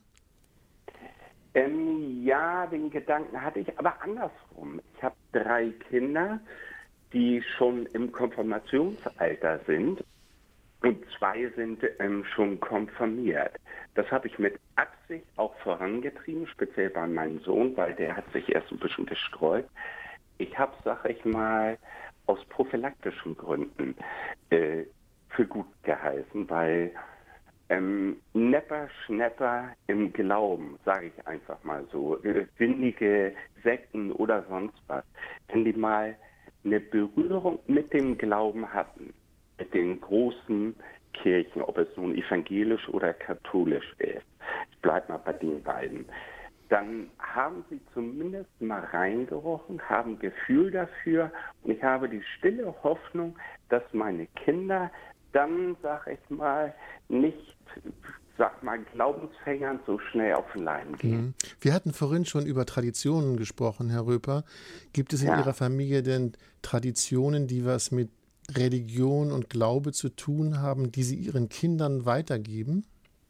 Ja, den Gedanken hatte ich, aber andersrum. Ich habe 3 Kinder, die schon im Konfirmationsalter sind. Und 2 sind schon konfirmiert. Das habe ich mit Absicht auch vorangetrieben, speziell bei meinem Sohn, weil der hat sich erst ein bisschen gestreut. Ich habe, sag ich mal, aus prophylaktischen Gründen für gut geheißen, weil Nepper, Schnepper im Glauben, sage ich einfach mal so, windige Sekten oder sonst was, wenn die mal eine Berührung mit dem Glauben hatten, mit den großen Kirchen, ob es nun evangelisch oder katholisch ist, ich bleibe mal bei den beiden, dann haben sie zumindest mal reingerochen, haben Gefühl dafür, und ich habe die stille Hoffnung, dass meine Kinder dann, sag ich mal, nicht, Glaubensfängern so schnell auf den Leim gehen. Wir hatten vorhin schon über Traditionen gesprochen, Herr Röper. Gibt es in Ihrer Familie denn Traditionen, die was mit Religion und Glaube zu tun haben, die Sie Ihren Kindern weitergeben?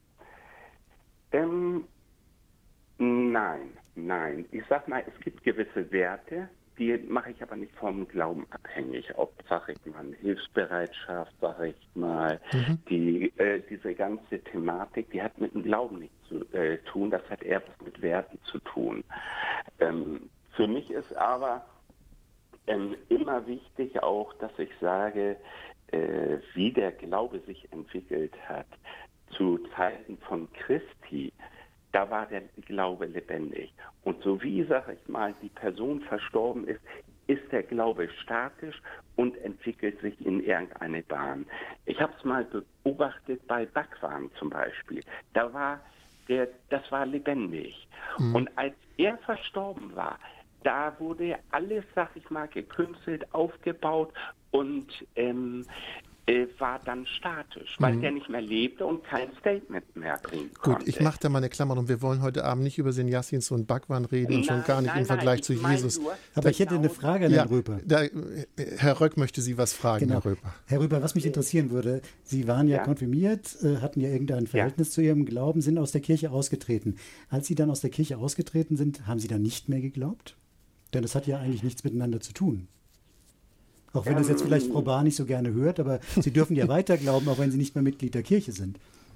Nein. Ich sag mal, es gibt gewisse Werte, die mache ich aber nicht vom Glauben abhängig. Ob, sag ich mal, Hilfsbereitschaft, sag ich mal, diese ganze Thematik, die hat mit dem Glauben nichts zu tun, das hat eher was mit Werten zu tun. Für mich ist aber immer wichtig auch, dass ich sage, wie der Glaube sich entwickelt hat. Zu Zeiten von Christi, da war der Glaube lebendig. Und so wie, sag ich mal, die Person verstorben ist, ist der Glaube statisch und entwickelt sich in irgendeine Bahn. Ich habe es mal beobachtet bei Bhagwan zum Beispiel. Das war lebendig. Und als er verstorben war, da wurde alles, sag ich mal, gekünstelt, aufgebaut und war dann statisch, weil der nicht mehr lebte und kein Statement mehr bringen konnte. Gut, ich mache da mal eine Klammer und wir wollen heute Abend nicht über Senjassins und Bhagwan reden und schon gar nicht im Vergleich zu Jesus. Aber ich hätte eine Frage an Herrn Röper. Herr Röck möchte Sie was fragen, genau. Herr Röper. Herr Röper, was mich interessieren würde, Sie waren ja konfirmiert, hatten ja irgendein Verhältnis zu Ihrem Glauben, sind aus der Kirche ausgetreten. Als Sie dann aus der Kirche ausgetreten sind, haben Sie dann nicht mehr geglaubt? Denn das hat ja eigentlich nichts miteinander zu tun. Auch wenn das jetzt vielleicht Frau Bahr nicht so gerne hört, aber Sie dürfen ja weiter glauben, auch wenn Sie nicht mehr Mitglied der Kirche sind.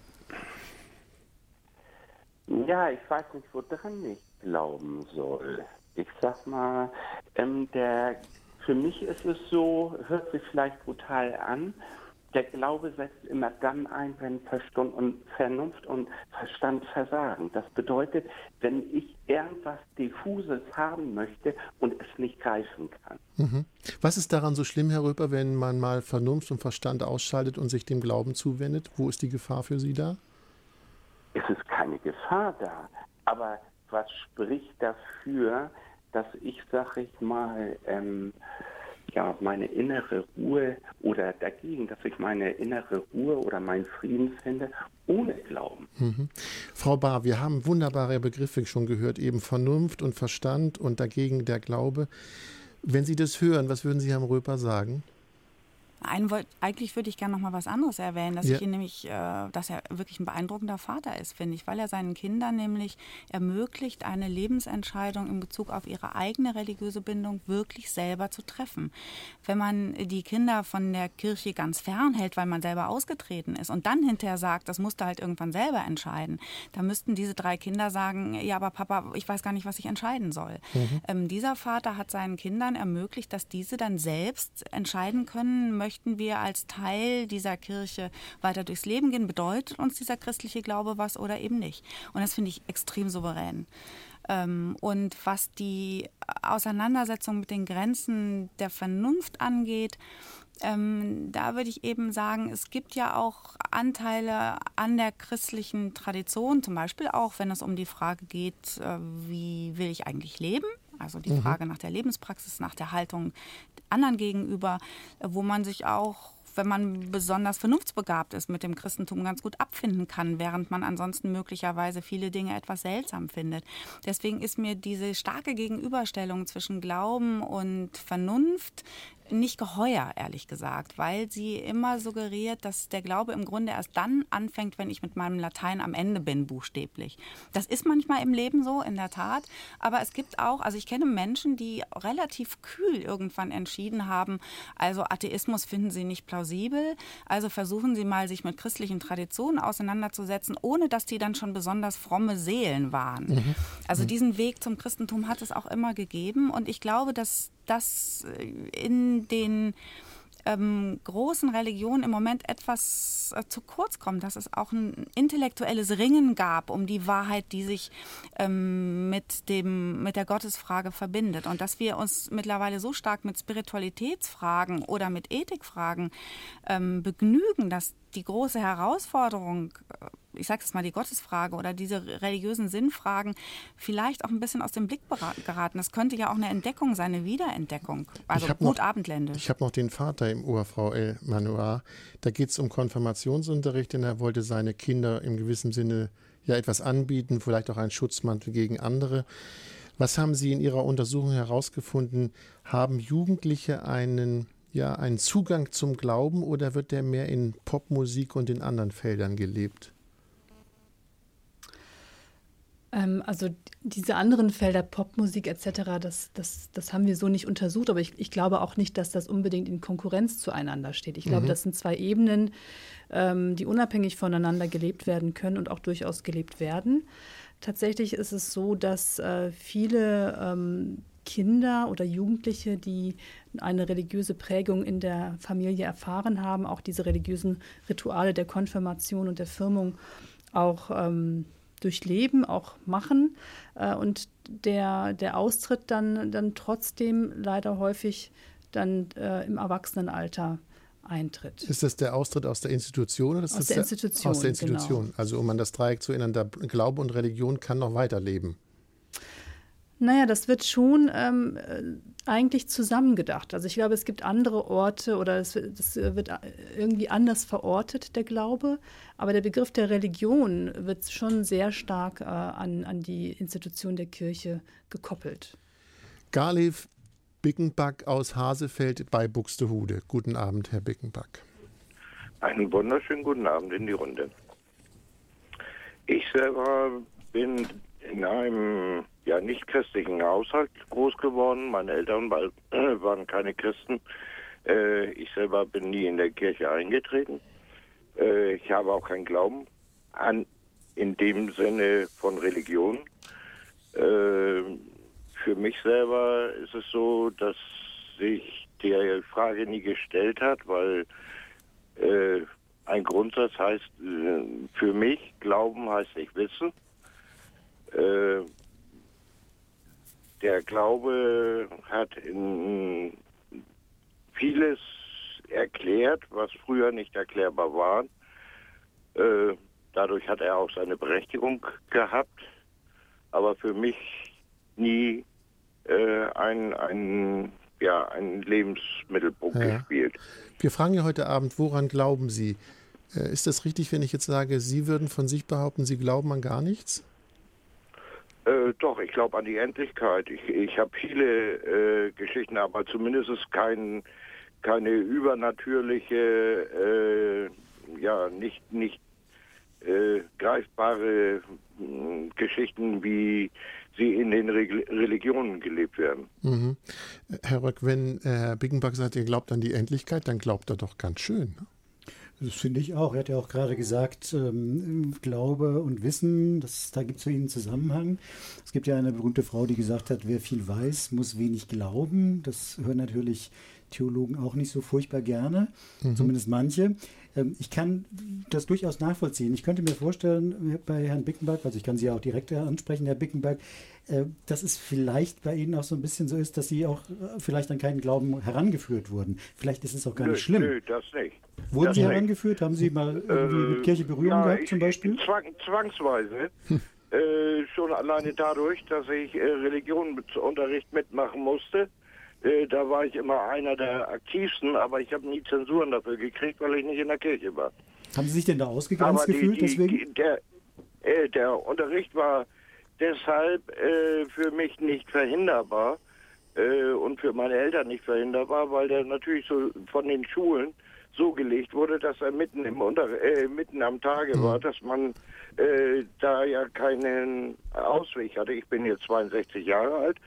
Ja, ich weiß nicht, woran ich glauben soll. Ich sag mal, für mich ist es so, hört sich vielleicht brutal an, der Glaube setzt immer dann ein, wenn Vernunft und Verstand versagen. Das bedeutet, wenn ich irgendwas Diffuses haben möchte und es nicht greifen kann. Was ist daran so schlimm, Herr Röper, wenn man mal Vernunft und Verstand ausschaltet und sich dem Glauben zuwendet? Wo ist die Gefahr für Sie da? Es ist keine Gefahr da. Aber was spricht dafür, dass ich, sag ich mal, meine innere Ruhe oder dagegen, dass ich meine innere Ruhe oder meinen Frieden finde, ohne Glauben. Frau Bahr, wir haben wunderbare Begriffe schon gehört, eben Vernunft und Verstand und dagegen der Glaube. Wenn Sie das hören, was würden Sie Herrn Röper sagen? Eigentlich würde ich gerne noch mal was anderes erwähnen, dass Ja. ich ihn nämlich, dass er wirklich ein beeindruckender Vater ist, finde ich, weil er seinen Kindern nämlich ermöglicht, eine Lebensentscheidung in Bezug auf ihre eigene religiöse Bindung wirklich selber zu treffen. Wenn man die Kinder von der Kirche ganz fern hält, weil man selber ausgetreten ist und dann hinterher sagt, das musst du halt irgendwann selber entscheiden, dann müssten diese 3 Kinder sagen, ja, aber Papa, ich weiß gar nicht, was ich entscheiden soll. Dieser Vater hat seinen Kindern ermöglicht, dass diese dann selbst entscheiden können, möchten wir als Teil dieser Kirche weiter durchs Leben gehen, bedeutet uns dieser christliche Glaube was oder eben nicht. Und das finde ich extrem souverän. Und was die Auseinandersetzung mit den Grenzen der Vernunft angeht, da würde ich eben sagen, es gibt ja auch Anteile an der christlichen Tradition, zum Beispiel auch, wenn es um die Frage geht, wie will ich eigentlich leben? Also die Frage nach der Lebenspraxis, nach der Haltung anderen gegenüber, wo man sich auch, wenn man besonders vernunftsbegabt ist, mit dem Christentum ganz gut abfinden kann, während man ansonsten möglicherweise viele Dinge etwas seltsam findet. Deswegen ist mir diese starke Gegenüberstellung zwischen Glauben und Vernunft nicht geheuer, ehrlich gesagt, weil sie immer suggeriert, dass der Glaube im Grunde erst dann anfängt, wenn ich mit meinem Latein am Ende bin, buchstäblich. Das ist manchmal im Leben so, in der Tat, aber es gibt auch, also ich kenne Menschen, die relativ kühl irgendwann entschieden haben, also Atheismus finden sie nicht plausibel, also versuchen sie mal, sich mit christlichen Traditionen auseinanderzusetzen, ohne dass die dann schon besonders fromme Seelen waren. Also diesen Weg zum Christentum hat es auch immer gegeben und ich glaube, dass das in den großen Religionen im Moment etwas zu kurz kommt, dass es auch ein intellektuelles Ringen gab um die Wahrheit, die sich mit der Gottesfrage verbindet und dass wir uns mittlerweile so stark mit Spiritualitätsfragen oder mit Ethikfragen begnügen, dass die große Herausforderung, ich sage es mal, die Gottesfrage oder diese religiösen Sinnfragen vielleicht auch ein bisschen aus dem Blick geraten. Das könnte ja auch eine Entdeckung sein, eine Wiederentdeckung. Also gut abendländisch. Ich habe noch den Vater im Ohr, Frau El Manoir. Da geht es um Konfirmationsunterricht, denn er wollte seine Kinder im gewissen Sinne ja etwas anbieten, vielleicht auch einen Schutzmantel gegen andere. Was haben Sie in Ihrer Untersuchung herausgefunden? Haben Jugendliche einen Zugang zum Glauben oder wird der mehr in Popmusik und in anderen Feldern gelebt? Also diese anderen Felder, Popmusik etc., das haben wir so nicht untersucht, aber ich glaube auch nicht, dass das unbedingt in Konkurrenz zueinander steht. Ich glaube, das sind 2 Ebenen, die unabhängig voneinander gelebt werden können und auch durchaus gelebt werden. Tatsächlich ist es so, dass viele Kinder oder Jugendliche, die eine religiöse Prägung in der Familie erfahren haben, auch diese religiösen Rituale der Konfirmation und der Firmung auch durchleben, auch machen und der Austritt dann trotzdem leider häufig dann im Erwachsenenalter eintritt. Ist das der Austritt aus der Institution? Oder ist aus der Institution. Aus der Institution. Genau. Also um an das Dreieck zu erinnern, der Glaube und Religion kann noch weiterleben. Naja, das wird schon eigentlich zusammengedacht. Also ich glaube, es gibt andere Orte oder das wird irgendwie anders verortet, der Glaube. Aber der Begriff der Religion wird schon sehr stark an die Institution der Kirche gekoppelt. Garlev Bickenback aus Hasefeld bei Buxtehude. Guten Abend, Herr Bickenback. Einen wunderschönen guten Abend in die Runde. Ich selber bin in einem nicht christlichen Haushalt groß geworden. Meine Eltern waren keine Christen. Ich selber bin nie in der Kirche eingetreten. Ich habe auch keinen Glauben in dem Sinne von Religion. Für mich selber ist es so, dass sich die Frage nie gestellt hat, weil ein Grundsatz heißt, für mich, Glauben heißt nicht wissen. Der Glaube hat vieles erklärt, was früher nicht erklärbar war. Dadurch hat er auch seine Berechtigung gehabt, aber für mich nie einen Lebensmittelpunkt gespielt. Wir fragen ja heute Abend, woran glauben Sie? Ist das richtig, wenn ich jetzt sage, Sie würden von sich behaupten, Sie glauben an gar nichts? Doch, ich glaube an die Endlichkeit. Ich habe viele Geschichten, aber zumindest kein keine übernatürliche, nicht greifbare Geschichten, wie sie in den Religionen gelebt werden. Mhm. Herr Röck, wenn Herr Bickenbach sagt, ihr glaubt an die Endlichkeit, dann glaubt er doch ganz schön. Ne? Das finde ich auch. Er hat ja auch gerade gesagt, Glaube und Wissen, da gibt es für ihn einen Zusammenhang. Es gibt ja eine berühmte Frau, die gesagt hat, wer viel weiß, muss wenig glauben. Das hören natürlich Theologen auch nicht so furchtbar gerne, zumindest manche. Ich kann das durchaus nachvollziehen. Ich könnte mir vorstellen, bei Herrn Bickenbach, also ich kann Sie ja auch direkt ansprechen, Herr Bickenbach, dass es vielleicht bei Ihnen auch so ein bisschen so ist, dass Sie auch vielleicht an keinen Glauben herangeführt wurden. Vielleicht ist es auch gar nicht schlimm. Nö, das nicht. Wurden Sie herangeführt? Haben Sie mal irgendwie mit Kirche Berührung gehabt zum Beispiel? Zwangsweise. Schon alleine dadurch, dass ich Religionsunterricht mitmachen musste. Da war ich immer einer der aktivsten, aber ich habe nie Zensuren dafür gekriegt, weil ich nicht in der Kirche war. Haben Sie sich denn da ausgegrenzt gefühlt deswegen? Der Unterricht war deshalb für mich nicht verhinderbar und für meine Eltern nicht verhinderbar, weil der natürlich so von den Schulen so gelegt wurde, dass er mitten am Tage war, dass man da ja keinen Ausweg hatte. Ich bin jetzt 62 Jahre alt.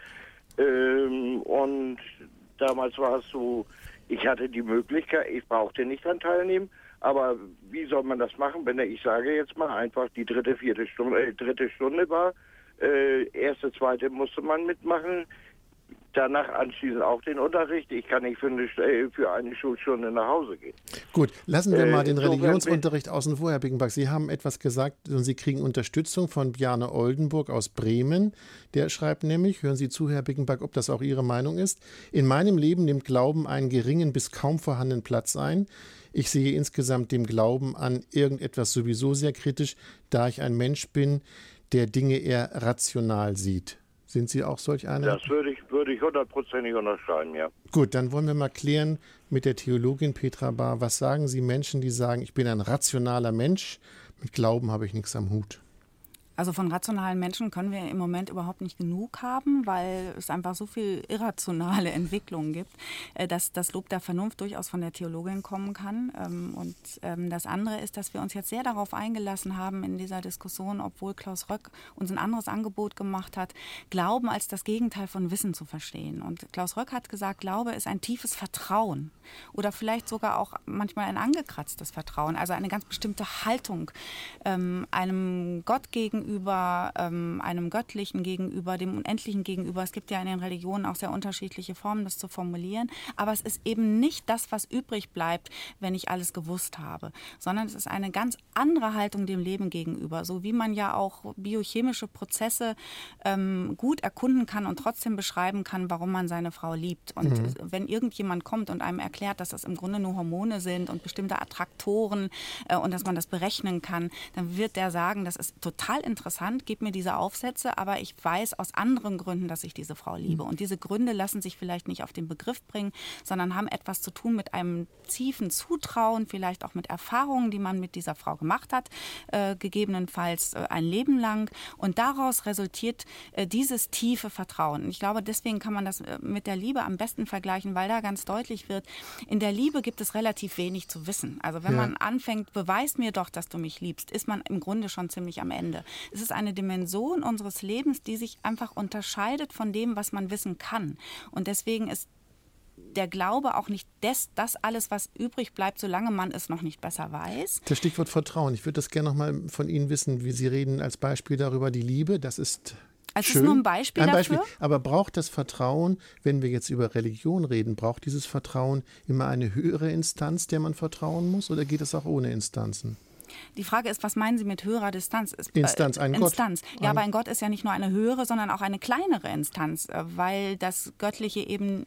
Und damals war es so, ich hatte die Möglichkeit, ich brauchte nicht daran teilnehmen, aber wie soll man das machen, wenn ich sage jetzt mal einfach die dritte Stunde war, erste, zweite musste man mitmachen, danach anschließend auch den Unterricht. Ich kann nicht für eine Schulstunde nach Hause gehen. Gut, lassen wir mal den Religionsunterricht außen vor, Herr Bickenbach. Sie haben etwas gesagt und Sie kriegen Unterstützung von Bjarne Oldenburg aus Bremen. Der schreibt nämlich, hören Sie zu, Herr Bickenbach, ob das auch Ihre Meinung ist: In meinem Leben nimmt Glauben einen geringen bis kaum vorhandenen Platz ein. Ich sehe insgesamt dem Glauben an irgendetwas sowieso sehr kritisch, da ich ein Mensch bin, der Dinge eher rational sieht. Sind Sie auch solch einer? Das würde ich 100%ig unterschreiben, ja. Gut, dann wollen wir mal klären mit der Theologin Petra Bahr. Was sagen Sie Menschen, die sagen, ich bin ein rationaler Mensch, mit Glauben habe ich nichts am Hut? Also von rationalen Menschen können wir im Moment überhaupt nicht genug haben, weil es einfach so viel irrationale Entwicklungen gibt, dass das Lob der Vernunft durchaus von der Theologin kommen kann. Und das andere ist, dass wir uns jetzt sehr darauf eingelassen haben in dieser Diskussion, obwohl Klaus Röck uns ein anderes Angebot gemacht hat, Glauben als das Gegenteil von Wissen zu verstehen. Und Klaus Röck hat gesagt, Glaube ist ein tiefes Vertrauen oder vielleicht sogar auch manchmal ein angekratztes Vertrauen, also eine ganz bestimmte Haltung einem Gott gegenüber, einem Göttlichen gegenüber, dem Unendlichen gegenüber. Es gibt ja in den Religionen auch sehr unterschiedliche Formen, das zu formulieren. Aber es ist eben nicht das, was übrig bleibt, wenn ich alles gewusst habe, sondern es ist eine ganz andere Haltung dem Leben gegenüber. So wie man ja auch biochemische Prozesse gut erkunden kann und trotzdem beschreiben kann, warum man seine Frau liebt. Und wenn irgendjemand kommt und einem erklärt, dass das im Grunde nur Hormone sind und bestimmte Attraktoren und dass man das berechnen kann, dann wird der sagen, das ist total interessant, gib mir diese Aufsätze, aber ich weiß aus anderen Gründen, dass ich diese Frau liebe. Und diese Gründe lassen sich vielleicht nicht auf den Begriff bringen, sondern haben etwas zu tun mit einem tiefen Zutrauen, vielleicht auch mit Erfahrungen, die man mit dieser Frau gemacht hat, gegebenenfalls ein Leben lang. Und daraus resultiert dieses tiefe Vertrauen. Und ich glaube, deswegen kann man das mit der Liebe am besten vergleichen, weil da ganz deutlich wird, in der Liebe gibt es relativ wenig zu wissen. Also wenn man anfängt, beweis mir doch, dass du mich liebst, ist man im Grunde schon ziemlich am Ende. Es ist eine Dimension unseres Lebens, die sich einfach unterscheidet von dem, was man wissen kann. Und deswegen ist der Glaube auch nicht das alles, was übrig bleibt, solange man es noch nicht besser weiß. Das Stichwort Vertrauen. Ich würde das gerne noch mal von Ihnen wissen, wie Sie reden als Beispiel darüber, die Liebe, das ist also schön. Ist nur ein Beispiel dafür. Aber braucht das Vertrauen, wenn wir jetzt über Religion reden, braucht dieses Vertrauen immer eine höhere Instanz, der man vertrauen muss, oder geht es auch ohne Instanzen? Die Frage ist, was meinen Sie mit höherer Distanz? Instanz, ein Gott. Ja, aber ein Gott ist ja nicht nur eine höhere, sondern auch eine kleinere Instanz, weil das Göttliche eben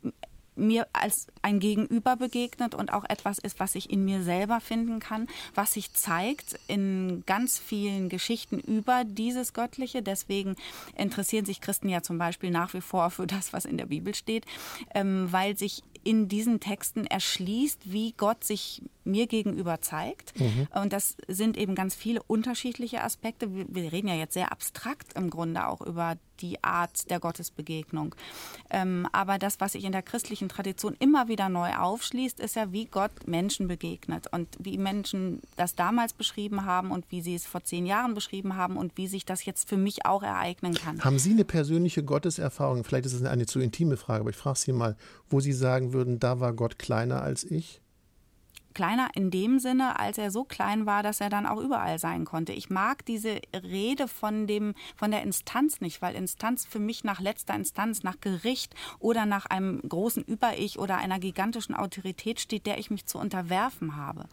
mir als ein Gegenüber begegnet und auch etwas ist, was ich in mir selber finden kann, was sich zeigt in ganz vielen Geschichten über dieses Göttliche. Deswegen interessieren sich Christen ja zum Beispiel nach wie vor für das, was in der Bibel steht, weil sich in diesen Texten erschließt, wie Gott sich mir gegenüber zeigt. Und das sind eben ganz viele unterschiedliche Aspekte. Wir reden ja jetzt sehr abstrakt im Grunde auch über die Art der Gottesbegegnung. Aber das, was sich in der christlichen Tradition immer wieder neu aufschließt, ist ja, wie Gott Menschen begegnet und wie Menschen das damals beschrieben haben und wie sie es vor 10 Jahren beschrieben haben und wie sich das jetzt für mich auch ereignen kann. Haben Sie eine persönliche Gotteserfahrung? Vielleicht ist es eine zu intime Frage, aber ich frage Sie mal, wo Sie sagen würden, da war Gott kleiner als ich? Kleiner in dem Sinne, als er so klein war, dass er dann auch überall sein konnte. Ich mag diese Rede von der Instanz nicht, weil Instanz für mich nach letzter Instanz, nach Gericht oder nach einem großen Über-Ich oder einer gigantischen Autorität steht, der ich mich zu unterwerfen habe.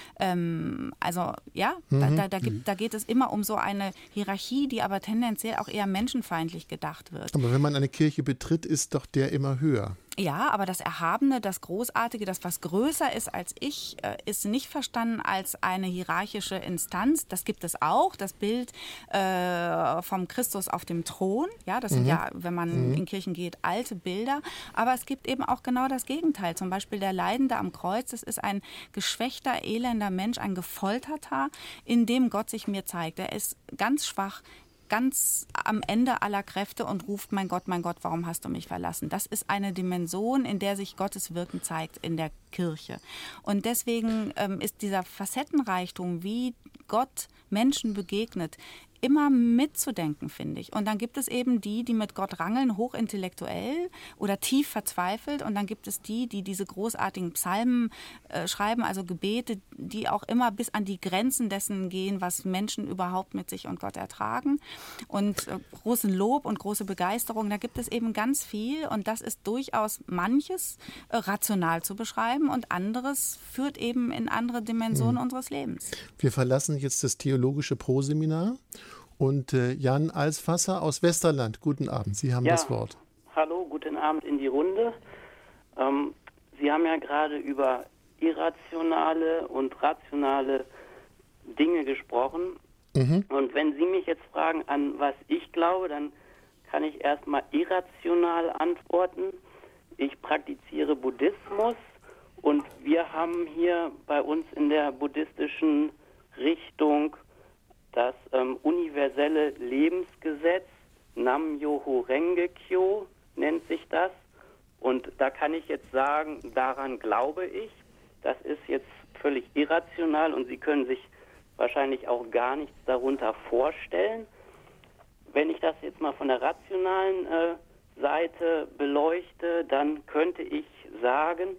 Da geht es immer um so eine Hierarchie, die aber tendenziell auch eher menschenfeindlich gedacht wird. Aber wenn man eine Kirche betritt, ist doch der immer höher. Ja, aber das Erhabene, das Großartige, das was größer ist als ich, ist nicht verstanden als eine hierarchische Instanz. Das gibt es auch, das Bild vom Christus auf dem Thron. Ja, das sind ja, wenn man in Kirchen geht, alte Bilder. Aber es gibt eben auch genau das Gegenteil. Zum Beispiel der Leidende am Kreuz, das ist ein geschwächter, elender Mensch, ein Gefolterter, in dem Gott sich mir zeigt. Er ist ganz schwach, ganz am Ende aller Kräfte und ruft, mein Gott, warum hast du mich verlassen? Das ist eine Dimension, in der sich Gottes Wirken zeigt in der Kirche. Und deswegen ist dieser Facettenreichtum, wie Gott Menschen begegnet, immer mitzudenken, finde ich. Und dann gibt es eben die mit Gott rangeln, hochintellektuell oder tief verzweifelt. Und dann gibt es die diese großartigen Psalmen schreiben, also Gebete, die auch immer bis an die Grenzen dessen gehen, was Menschen überhaupt mit sich und Gott ertragen. Und großen Lob und große Begeisterung, da gibt es eben ganz viel. Und das ist durchaus manches rational zu beschreiben und anderes führt eben in andere Dimensionen unseres Lebens. Wir verlassen jetzt das theologische Proseminar. Und Jan Alsfasser aus Westerland, guten Abend, Sie haben das Wort. Hallo, guten Abend in die Runde. Sie haben ja gerade über irrationale und rationale Dinge gesprochen. Und wenn Sie mich jetzt fragen, an was ich glaube, dann kann ich erstmal irrational antworten. Ich praktiziere Buddhismus und wir haben hier bei uns in der buddhistischen Richtung das universelle Lebensgesetz, Nam-myoho Renge-kyo nennt sich das. Und da kann ich jetzt sagen, daran glaube ich. Das ist jetzt völlig irrational und Sie können sich wahrscheinlich auch gar nichts darunter vorstellen. Wenn ich das jetzt mal von der rationalen Seite beleuchte, dann könnte ich sagen,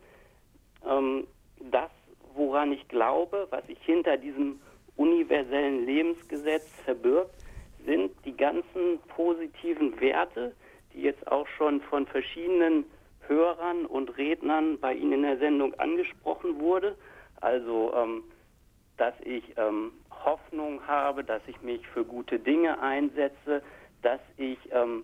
das, woran ich glaube, was ich hinter diesem universellen Lebensgesetz verbirgt, sind die ganzen positiven Werte, die jetzt auch schon von verschiedenen Hörern und Rednern bei Ihnen in der Sendung angesprochen wurde. Also, dass ich Hoffnung habe, dass ich mich für gute Dinge einsetze, dass ich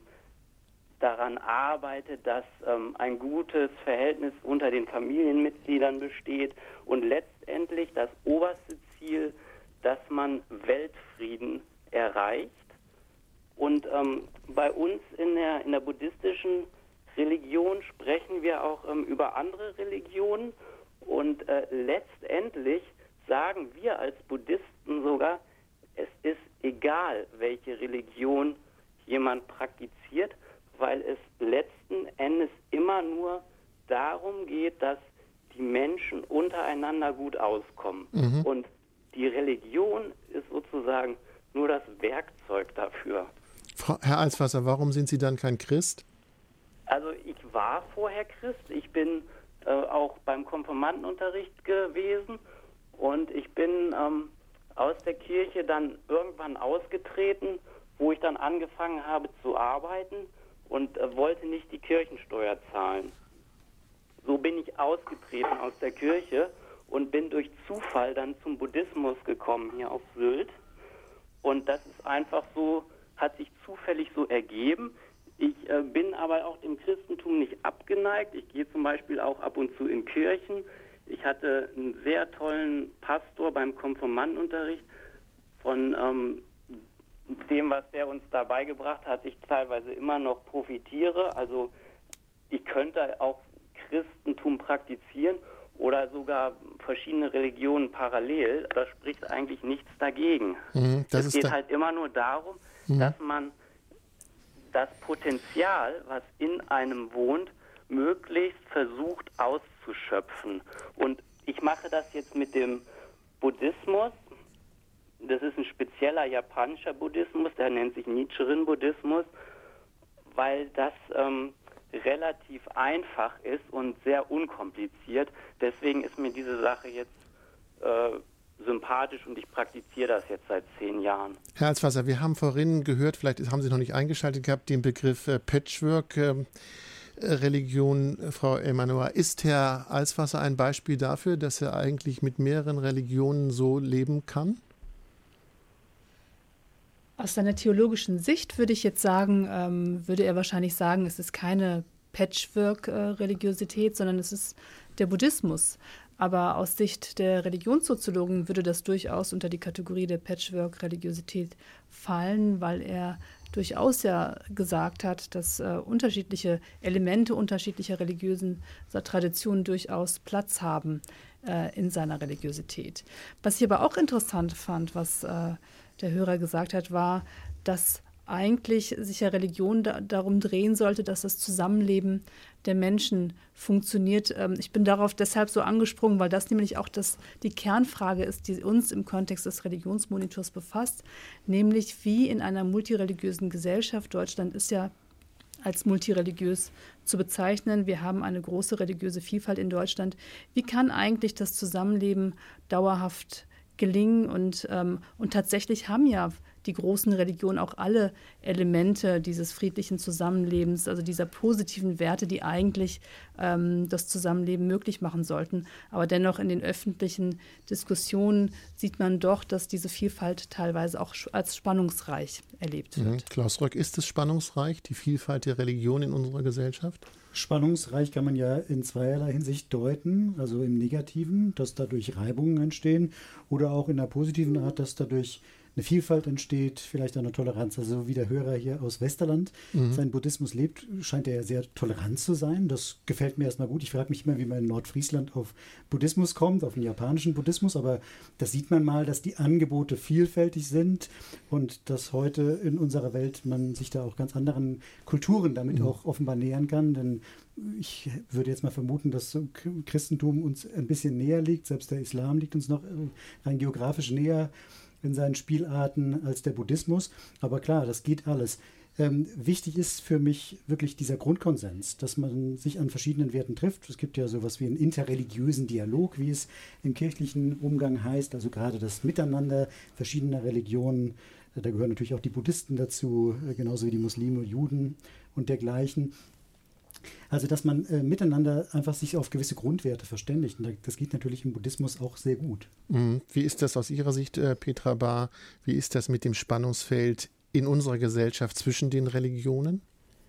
daran arbeite, dass ein gutes Verhältnis unter den Familienmitgliedern besteht und letztendlich das oberste Ziel, dass man Weltfrieden erreicht. Und bei uns in der buddhistischen Religion sprechen wir auch über andere Religionen und letztendlich sagen wir als Buddhisten sogar, es ist egal, welche Religion jemand praktiziert, weil es letzten Endes immer nur darum geht, dass die Menschen untereinander gut auskommen. Und die Religion ist sozusagen nur das Werkzeug dafür. Herr Alsfasser, warum sind Sie dann kein Christ? Also ich war vorher Christ. Ich bin auch beim Konfirmandenunterricht gewesen und ich bin aus der Kirche dann irgendwann ausgetreten, wo ich dann angefangen habe zu arbeiten und wollte nicht die Kirchensteuer zahlen. So bin ich ausgetreten aus der Kirche und bin durch Zufall dann zum Buddhismus gekommen hier auf Sylt. Und das ist einfach so, hat sich zufällig so ergeben. Ich bin aber auch dem Christentum nicht abgeneigt. Ich gehe zum Beispiel auch ab und zu in Kirchen. Ich hatte einen sehr tollen Pastor beim Konfirmandenunterricht. Von dem, was der uns da beigebracht hat, ich teilweise immer noch profitiere. Also ich könnte auch Christentum praktizieren oder sogar verschiedene Religionen parallel. Da spricht eigentlich nichts dagegen. Es geht halt immer nur darum, dass man das Potenzial, was in einem wohnt, möglichst versucht auszuschöpfen. Und ich mache das jetzt mit dem Buddhismus. Das ist ein spezieller japanischer Buddhismus, der nennt sich Nichiren-Buddhismus, weil das relativ einfach ist und sehr unkompliziert. Deswegen ist mir diese Sache jetzt sympathisch und ich praktiziere das jetzt seit 10 Jahren. Herr Alswasser, wir haben vorhin gehört, vielleicht haben Sie noch nicht eingeschaltet gehabt, den Begriff Patchwork-Religion. Frau Emanuel, ist Herr Alswasser ein Beispiel dafür, dass er eigentlich mit mehreren Religionen so leben kann? Aus seiner theologischen Sicht würde ich jetzt sagen, würde er wahrscheinlich sagen, es ist keine Patchwork-Religiosität, sondern es ist der Buddhismus. Aber aus Sicht der Religionssoziologen würde das durchaus unter die Kategorie der Patchwork-Religiosität fallen, weil er durchaus ja gesagt hat, dass unterschiedliche Elemente unterschiedlicher religiösen Traditionen durchaus Platz haben in seiner Religiosität. Was ich aber auch interessant fand, was der Hörer gesagt hat, war, dass eigentlich sich ja Religion darum drehen sollte, dass das Zusammenleben der Menschen funktioniert. Ich bin darauf deshalb so angesprungen, weil das nämlich auch die Kernfrage ist, die uns im Kontext des Religionsmonitors befasst, nämlich wie in einer multireligiösen Gesellschaft, Deutschland ist ja als multireligiös zu bezeichnen, wir haben eine große religiöse Vielfalt in Deutschland, wie kann eigentlich das Zusammenleben dauerhaft gelingen und tatsächlich haben ja die großen Religionen auch alle Elemente dieses friedlichen Zusammenlebens, also dieser positiven Werte, die eigentlich das Zusammenleben möglich machen sollten. Aber dennoch in den öffentlichen Diskussionen sieht man doch, dass diese Vielfalt teilweise auch als spannungsreich erlebt wird. Klaus Röck, ist es spannungsreich, die Vielfalt der Religion in unserer Gesellschaft? Spannungsreich kann man ja in zweierlei Hinsicht deuten, also im Negativen, dass dadurch Reibungen entstehen oder auch in der positiven Art, dass dadurch eine Vielfalt entsteht, vielleicht eine Toleranz. Also wie der Hörer hier aus Westerland seinen Buddhismus lebt, scheint er ja sehr tolerant zu sein. Das gefällt mir erstmal gut. Ich frage mich immer, wie man in Nordfriesland auf Buddhismus kommt, auf den japanischen Buddhismus, aber das sieht man mal, dass die Angebote vielfältig sind und dass heute in unserer Welt man sich da auch ganz anderen Kulturen damit auch offenbar nähern kann, denn ich würde jetzt mal vermuten, dass Christentum uns ein bisschen näher liegt, selbst der Islam liegt uns noch rein geografisch näher in seinen Spielarten als der Buddhismus. Aber klar, das geht alles. Wichtig ist für mich wirklich dieser Grundkonsens, dass man sich an verschiedenen Werten trifft. Es gibt ja sowas wie einen interreligiösen Dialog, wie es im kirchlichen Umgang heißt, also gerade das Miteinander verschiedener Religionen. Da gehören natürlich auch die Buddhisten dazu, genauso wie die Muslime, Juden und dergleichen. Also, dass man miteinander einfach sich auf gewisse Grundwerte verständigt. Und das geht natürlich im Buddhismus auch sehr gut. Wie ist das aus Ihrer Sicht, Petra Bahr? Wie ist das mit dem Spannungsfeld in unserer Gesellschaft zwischen den Religionen?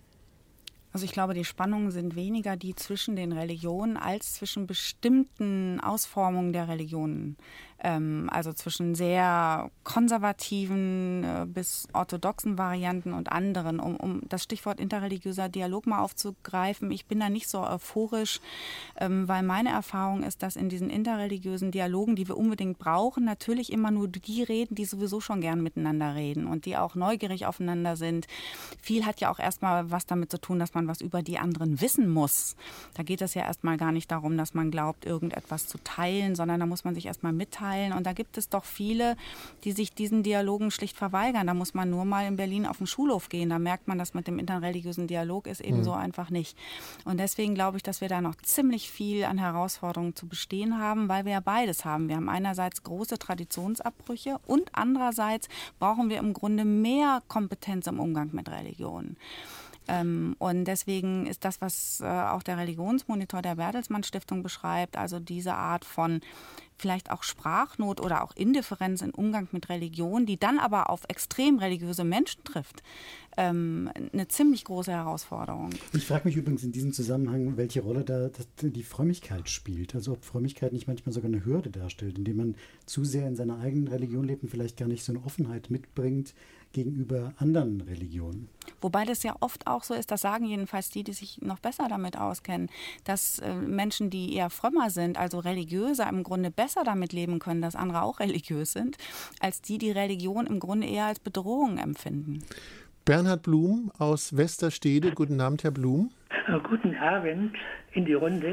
Also ich glaube, die Spannungen sind weniger die zwischen den Religionen als zwischen bestimmten Ausformungen der Religionen. Also zwischen sehr konservativen bis orthodoxen Varianten und anderen. Um das Stichwort interreligiöser Dialog mal aufzugreifen, ich bin da nicht so euphorisch, weil meine Erfahrung ist, dass in diesen interreligiösen Dialogen, die wir unbedingt brauchen, natürlich immer nur die reden, die sowieso schon gern miteinander reden und die auch neugierig aufeinander sind. Viel hat ja auch erstmal was damit zu tun, dass man was über die anderen wissen muss. Da geht es ja erstmal gar nicht darum, dass man glaubt, irgendetwas zu teilen, sondern da muss man sich erstmal mitteilen. Und da gibt es doch viele, die sich diesen Dialogen schlicht verweigern. Da muss man nur mal in Berlin auf den Schulhof gehen. Da merkt man, dass mit dem interreligiösen Dialog ist eben so einfach nicht. Und deswegen glaube ich, dass wir da noch ziemlich viel an Herausforderungen zu bestehen haben, weil wir ja beides haben. Wir haben einerseits große Traditionsabbrüche und andererseits brauchen wir im Grunde mehr Kompetenz im Umgang mit Religionen. Und deswegen ist das, was auch der Religionsmonitor der Bertelsmann Stiftung beschreibt, also diese Art von vielleicht auch Sprachnot oder auch Indifferenz im Umgang mit Religion, die dann aber auf extrem religiöse Menschen trifft, eine ziemlich große Herausforderung. Ich frage mich übrigens in diesem Zusammenhang, welche Rolle da die Frömmigkeit spielt. Also ob Frömmigkeit nicht manchmal sogar eine Hürde darstellt, indem man zu sehr in seiner eigenen Religion lebt und vielleicht gar nicht so eine Offenheit mitbringt gegenüber anderen Religionen. Wobei das ja oft auch so ist, das sagen jedenfalls die sich noch besser damit auskennen, dass Menschen, die eher frömmer sind, also religiöser, im Grunde besser damit leben können, dass andere auch religiös sind, als die Religion im Grunde eher als Bedrohung empfinden. Bernhard Blum aus Westerstede. Guten Abend, Herr Blum. Guten Abend in die Runde.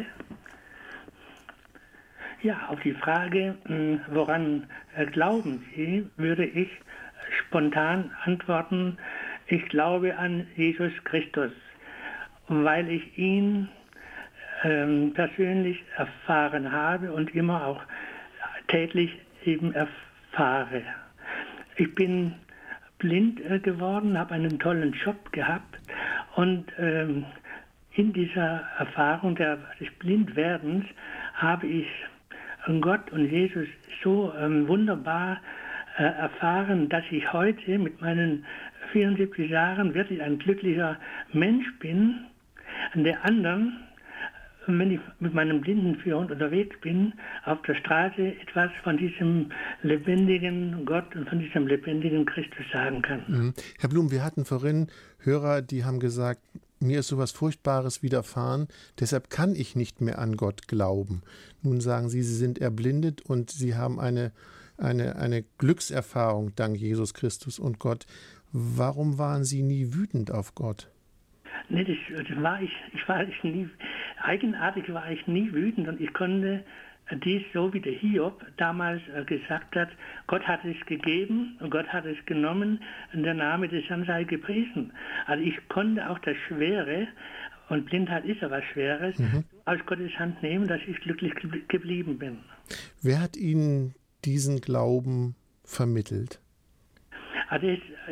Ja, auf die Frage, woran glauben Sie, würde ich spontan antworten, ich glaube an Jesus Christus, weil ich ihn persönlich erfahren habe und immer auch täglich eben erfahre. Ich bin blind geworden, habe einen tollen Job gehabt und in dieser Erfahrung des Blindwerdens habe ich Gott und Jesus so wunderbar erfahren, dass ich heute mit meinen 74 Jahren wirklich ein glücklicher Mensch bin. An der anderen, wenn ich mit meinem Blindenführhund unterwegs bin, auf der Straße etwas von diesem lebendigen Gott und von diesem lebendigen Christus sagen kann. Herr Blum, wir hatten vorhin Hörer, die haben gesagt, mir ist sowas Furchtbares widerfahren, deshalb kann ich nicht mehr an Gott glauben. Nun sagen Sie, Sie sind erblindet und Sie haben eine Glückserfahrung dank Jesus Christus und Gott. Warum waren Sie nie wütend auf Gott? Nee, das war ich nie. Eigenartig war ich nie wütend und ich konnte dies, so wie der Hiob damals gesagt hat, Gott hat es gegeben und Gott hat es genommen und der Name des Herrn sei gepriesen. Also ich konnte auch das Schwere, und Blindheit ist ja was Schweres, aus Gottes Hand nehmen, dass ich glücklich geblieben bin. Wer hat Ihnen diesen Glauben vermittelt? Also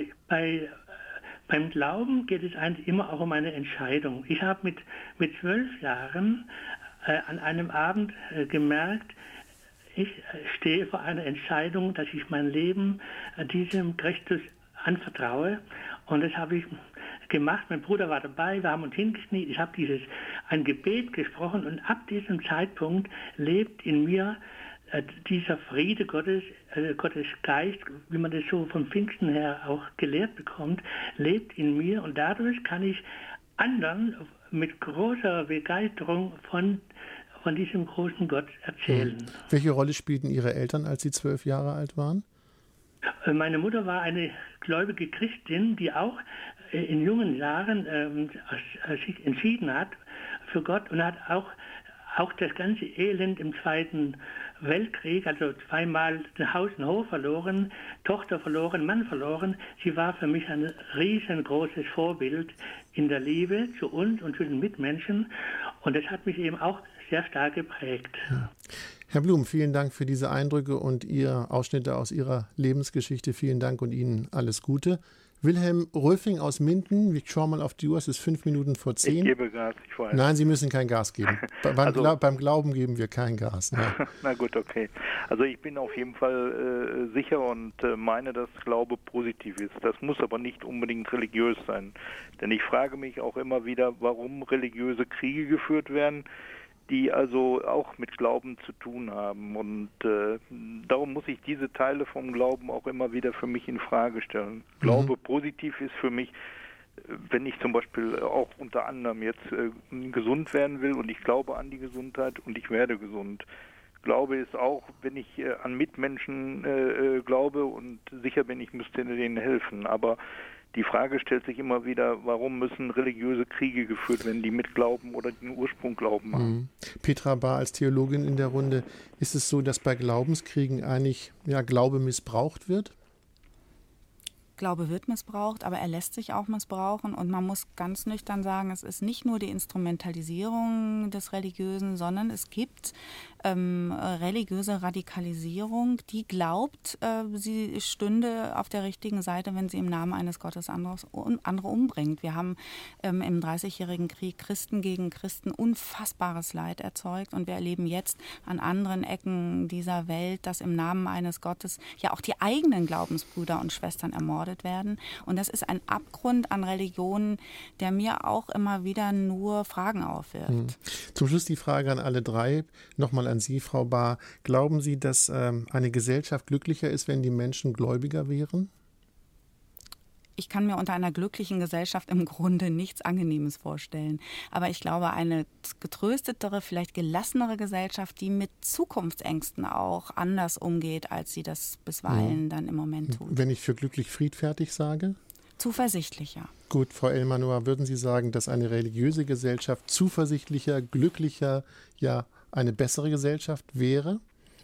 beim Glauben geht es eigentlich immer auch um eine Entscheidung. Ich habe mit 12 Jahren an einem Abend gemerkt, ich stehe vor einer Entscheidung, dass ich mein Leben diesem Christus anvertraue. Und das habe ich gemacht. Mein Bruder war dabei, wir haben uns hingekniet. Ich habe ein Gebet gesprochen und ab diesem Zeitpunkt lebt in mir dieser Friede Gottes, Gottes Geist, wie man das so vom Pfingsten her auch gelehrt bekommt, lebt in mir und dadurch kann ich anderen mit großer Begeisterung von diesem großen Gott erzählen. Welche Rolle spielten Ihre Eltern, als Sie 12 Jahre alt waren? Meine Mutter war eine gläubige Christin, die auch in jungen Jahren sich entschieden hat für Gott und hat auch das ganze Elend im Zweiten Weltkrieg, also zweimal Haus und Hof verloren, Tochter verloren, Mann verloren. Sie war für mich ein riesengroßes Vorbild in der Liebe zu uns und zu den Mitmenschen. Und das hat mich eben auch sehr stark geprägt. Ja. Herr Blum, vielen Dank für diese Eindrücke und Ausschnitte aus Ihrer Lebensgeschichte. Vielen Dank und Ihnen alles Gute. Wilhelm Röfing aus Minden, ich schaue mal auf die Uhr, es ist 5 Minuten vor 10. Ich gebe Gas, ich weiß. Nein, Sie müssen kein Gas geben. Beim Glauben geben wir kein Gas. Ja. Na gut, okay. Also ich bin auf jeden Fall sicher und meine, dass Glaube positiv ist. Das muss aber nicht unbedingt religiös sein. Denn ich frage mich auch immer wieder, warum religiöse Kriege geführt werden, die also auch mit Glauben zu tun haben. Und darum muss ich diese Teile vom Glauben auch immer wieder für mich in Frage stellen. Glaube positiv ist für mich, wenn ich zum Beispiel auch unter anderem jetzt gesund werden will und ich glaube an die Gesundheit und ich werde gesund. Glaube ist auch, wenn ich an Mitmenschen glaube und sicher bin, ich müsste denen helfen. Aber die Frage stellt sich immer wieder, warum müssen religiöse Kriege geführt werden, die mit Glauben oder den Ursprung Glauben haben. Petra Bahr als Theologin in der Runde, ist es so, dass bei Glaubenskriegen eigentlich Glaube missbraucht wird? Glaube wird missbraucht, aber er lässt sich auch missbrauchen und man muss ganz nüchtern sagen, es ist nicht nur die Instrumentalisierung des Religiösen, sondern es gibt religiöse Radikalisierung, die glaubt, sie stünde auf der richtigen Seite, wenn sie im Namen eines Gottes andere umbringt. Wir haben im 30-jährigen Krieg Christen gegen Christen unfassbares Leid erzeugt und wir erleben jetzt an anderen Ecken dieser Welt, dass im Namen eines Gottes ja auch die eigenen Glaubensbrüder und Schwestern ermordet werden. Und das ist ein Abgrund an Religionen, der mir auch immer wieder nur Fragen aufwirft. Zum Schluss die Frage an alle drei, nochmal an Sie, Frau Bahr. Glauben Sie, dass eine Gesellschaft glücklicher ist, wenn die Menschen gläubiger wären? Ich kann mir unter einer glücklichen Gesellschaft im Grunde nichts Angenehmes vorstellen. Aber ich glaube, eine getröstetere, vielleicht gelassenere Gesellschaft, die mit Zukunftsängsten auch anders umgeht, als sie das bisweilen dann im Moment tut. Wenn ich für glücklich friedfertig sage? zuversichtlicher. Gut, Frau Elmanor, würden Sie sagen, dass eine religiöse Gesellschaft zuversichtlicher, glücklicher, ja eine bessere Gesellschaft wäre?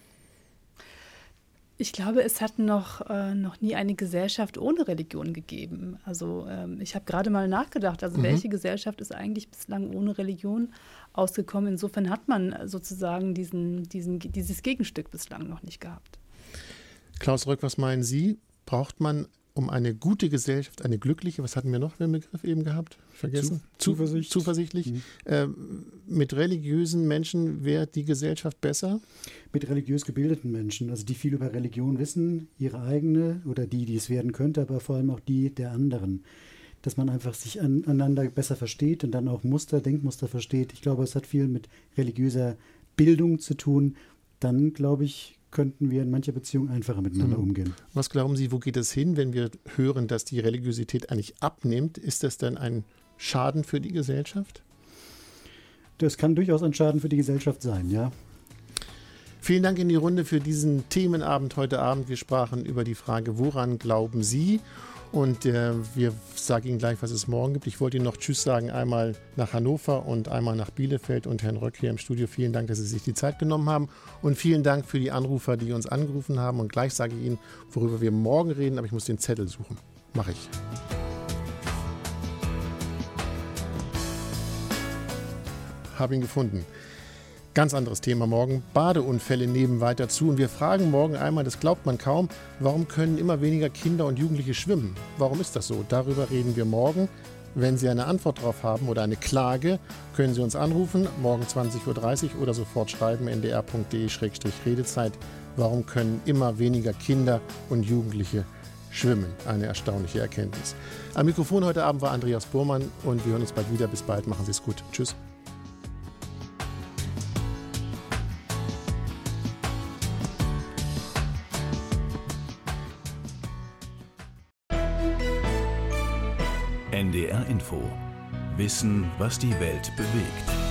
Ich glaube, es hat noch nie eine Gesellschaft ohne Religion gegeben. Also ich habe gerade mal nachgedacht, also welche Gesellschaft ist eigentlich bislang ohne Religion ausgekommen? Insofern hat man sozusagen dieses Gegenstück bislang noch nicht gehabt. Klaus Röck, was meinen Sie? Braucht man um eine gute Gesellschaft, eine glückliche, was hatten wir noch für einen Begriff eben gehabt? Vergessen? Zuversichtlich. Mit religiösen Menschen wäre die Gesellschaft besser? Mit religiös gebildeten Menschen, also die viel über Religion wissen, ihre eigene oder die es werden könnte, aber vor allem auch die der anderen. Dass man einfach sich aneinander besser versteht und dann auch Denkmuster versteht. Ich glaube, es hat viel mit religiöser Bildung zu tun. Dann, glaube ich, könnten wir in mancher Beziehung einfacher miteinander umgehen. Was glauben Sie, wo geht es hin, wenn wir hören, dass die Religiosität eigentlich abnimmt? Ist das dann ein Schaden für die Gesellschaft? Das kann durchaus ein Schaden für die Gesellschaft sein, ja. Vielen Dank in die Runde für diesen Themenabend heute Abend. Wir sprachen über die Frage, woran glauben Sie? Und wir sagen Ihnen gleich, was es morgen gibt. Ich wollte Ihnen noch Tschüss sagen, einmal nach Hannover und einmal nach Bielefeld und Herrn Röck hier im Studio. Vielen Dank, dass Sie sich die Zeit genommen haben und vielen Dank für die Anrufer, die uns angerufen haben. Und gleich sage ich Ihnen, worüber wir morgen reden, aber ich muss den Zettel suchen. Mache ich. Habe ihn gefunden. Ganz anderes Thema morgen. Badeunfälle nehmen weiter zu. Und wir fragen morgen einmal, das glaubt man kaum, warum können immer weniger Kinder und Jugendliche schwimmen? Warum ist das so? Darüber reden wir morgen. Wenn Sie eine Antwort darauf haben oder eine Klage, können Sie uns anrufen, morgen 20.30 Uhr oder sofort schreiben, ndr.de/redezeit. Warum können immer weniger Kinder und Jugendliche schwimmen? Eine erstaunliche Erkenntnis. Am Mikrofon heute Abend war Andreas Burmann und wir hören uns bald wieder. Bis bald, machen Sie es gut. Tschüss. NDR Info. Wissen, was die Welt bewegt.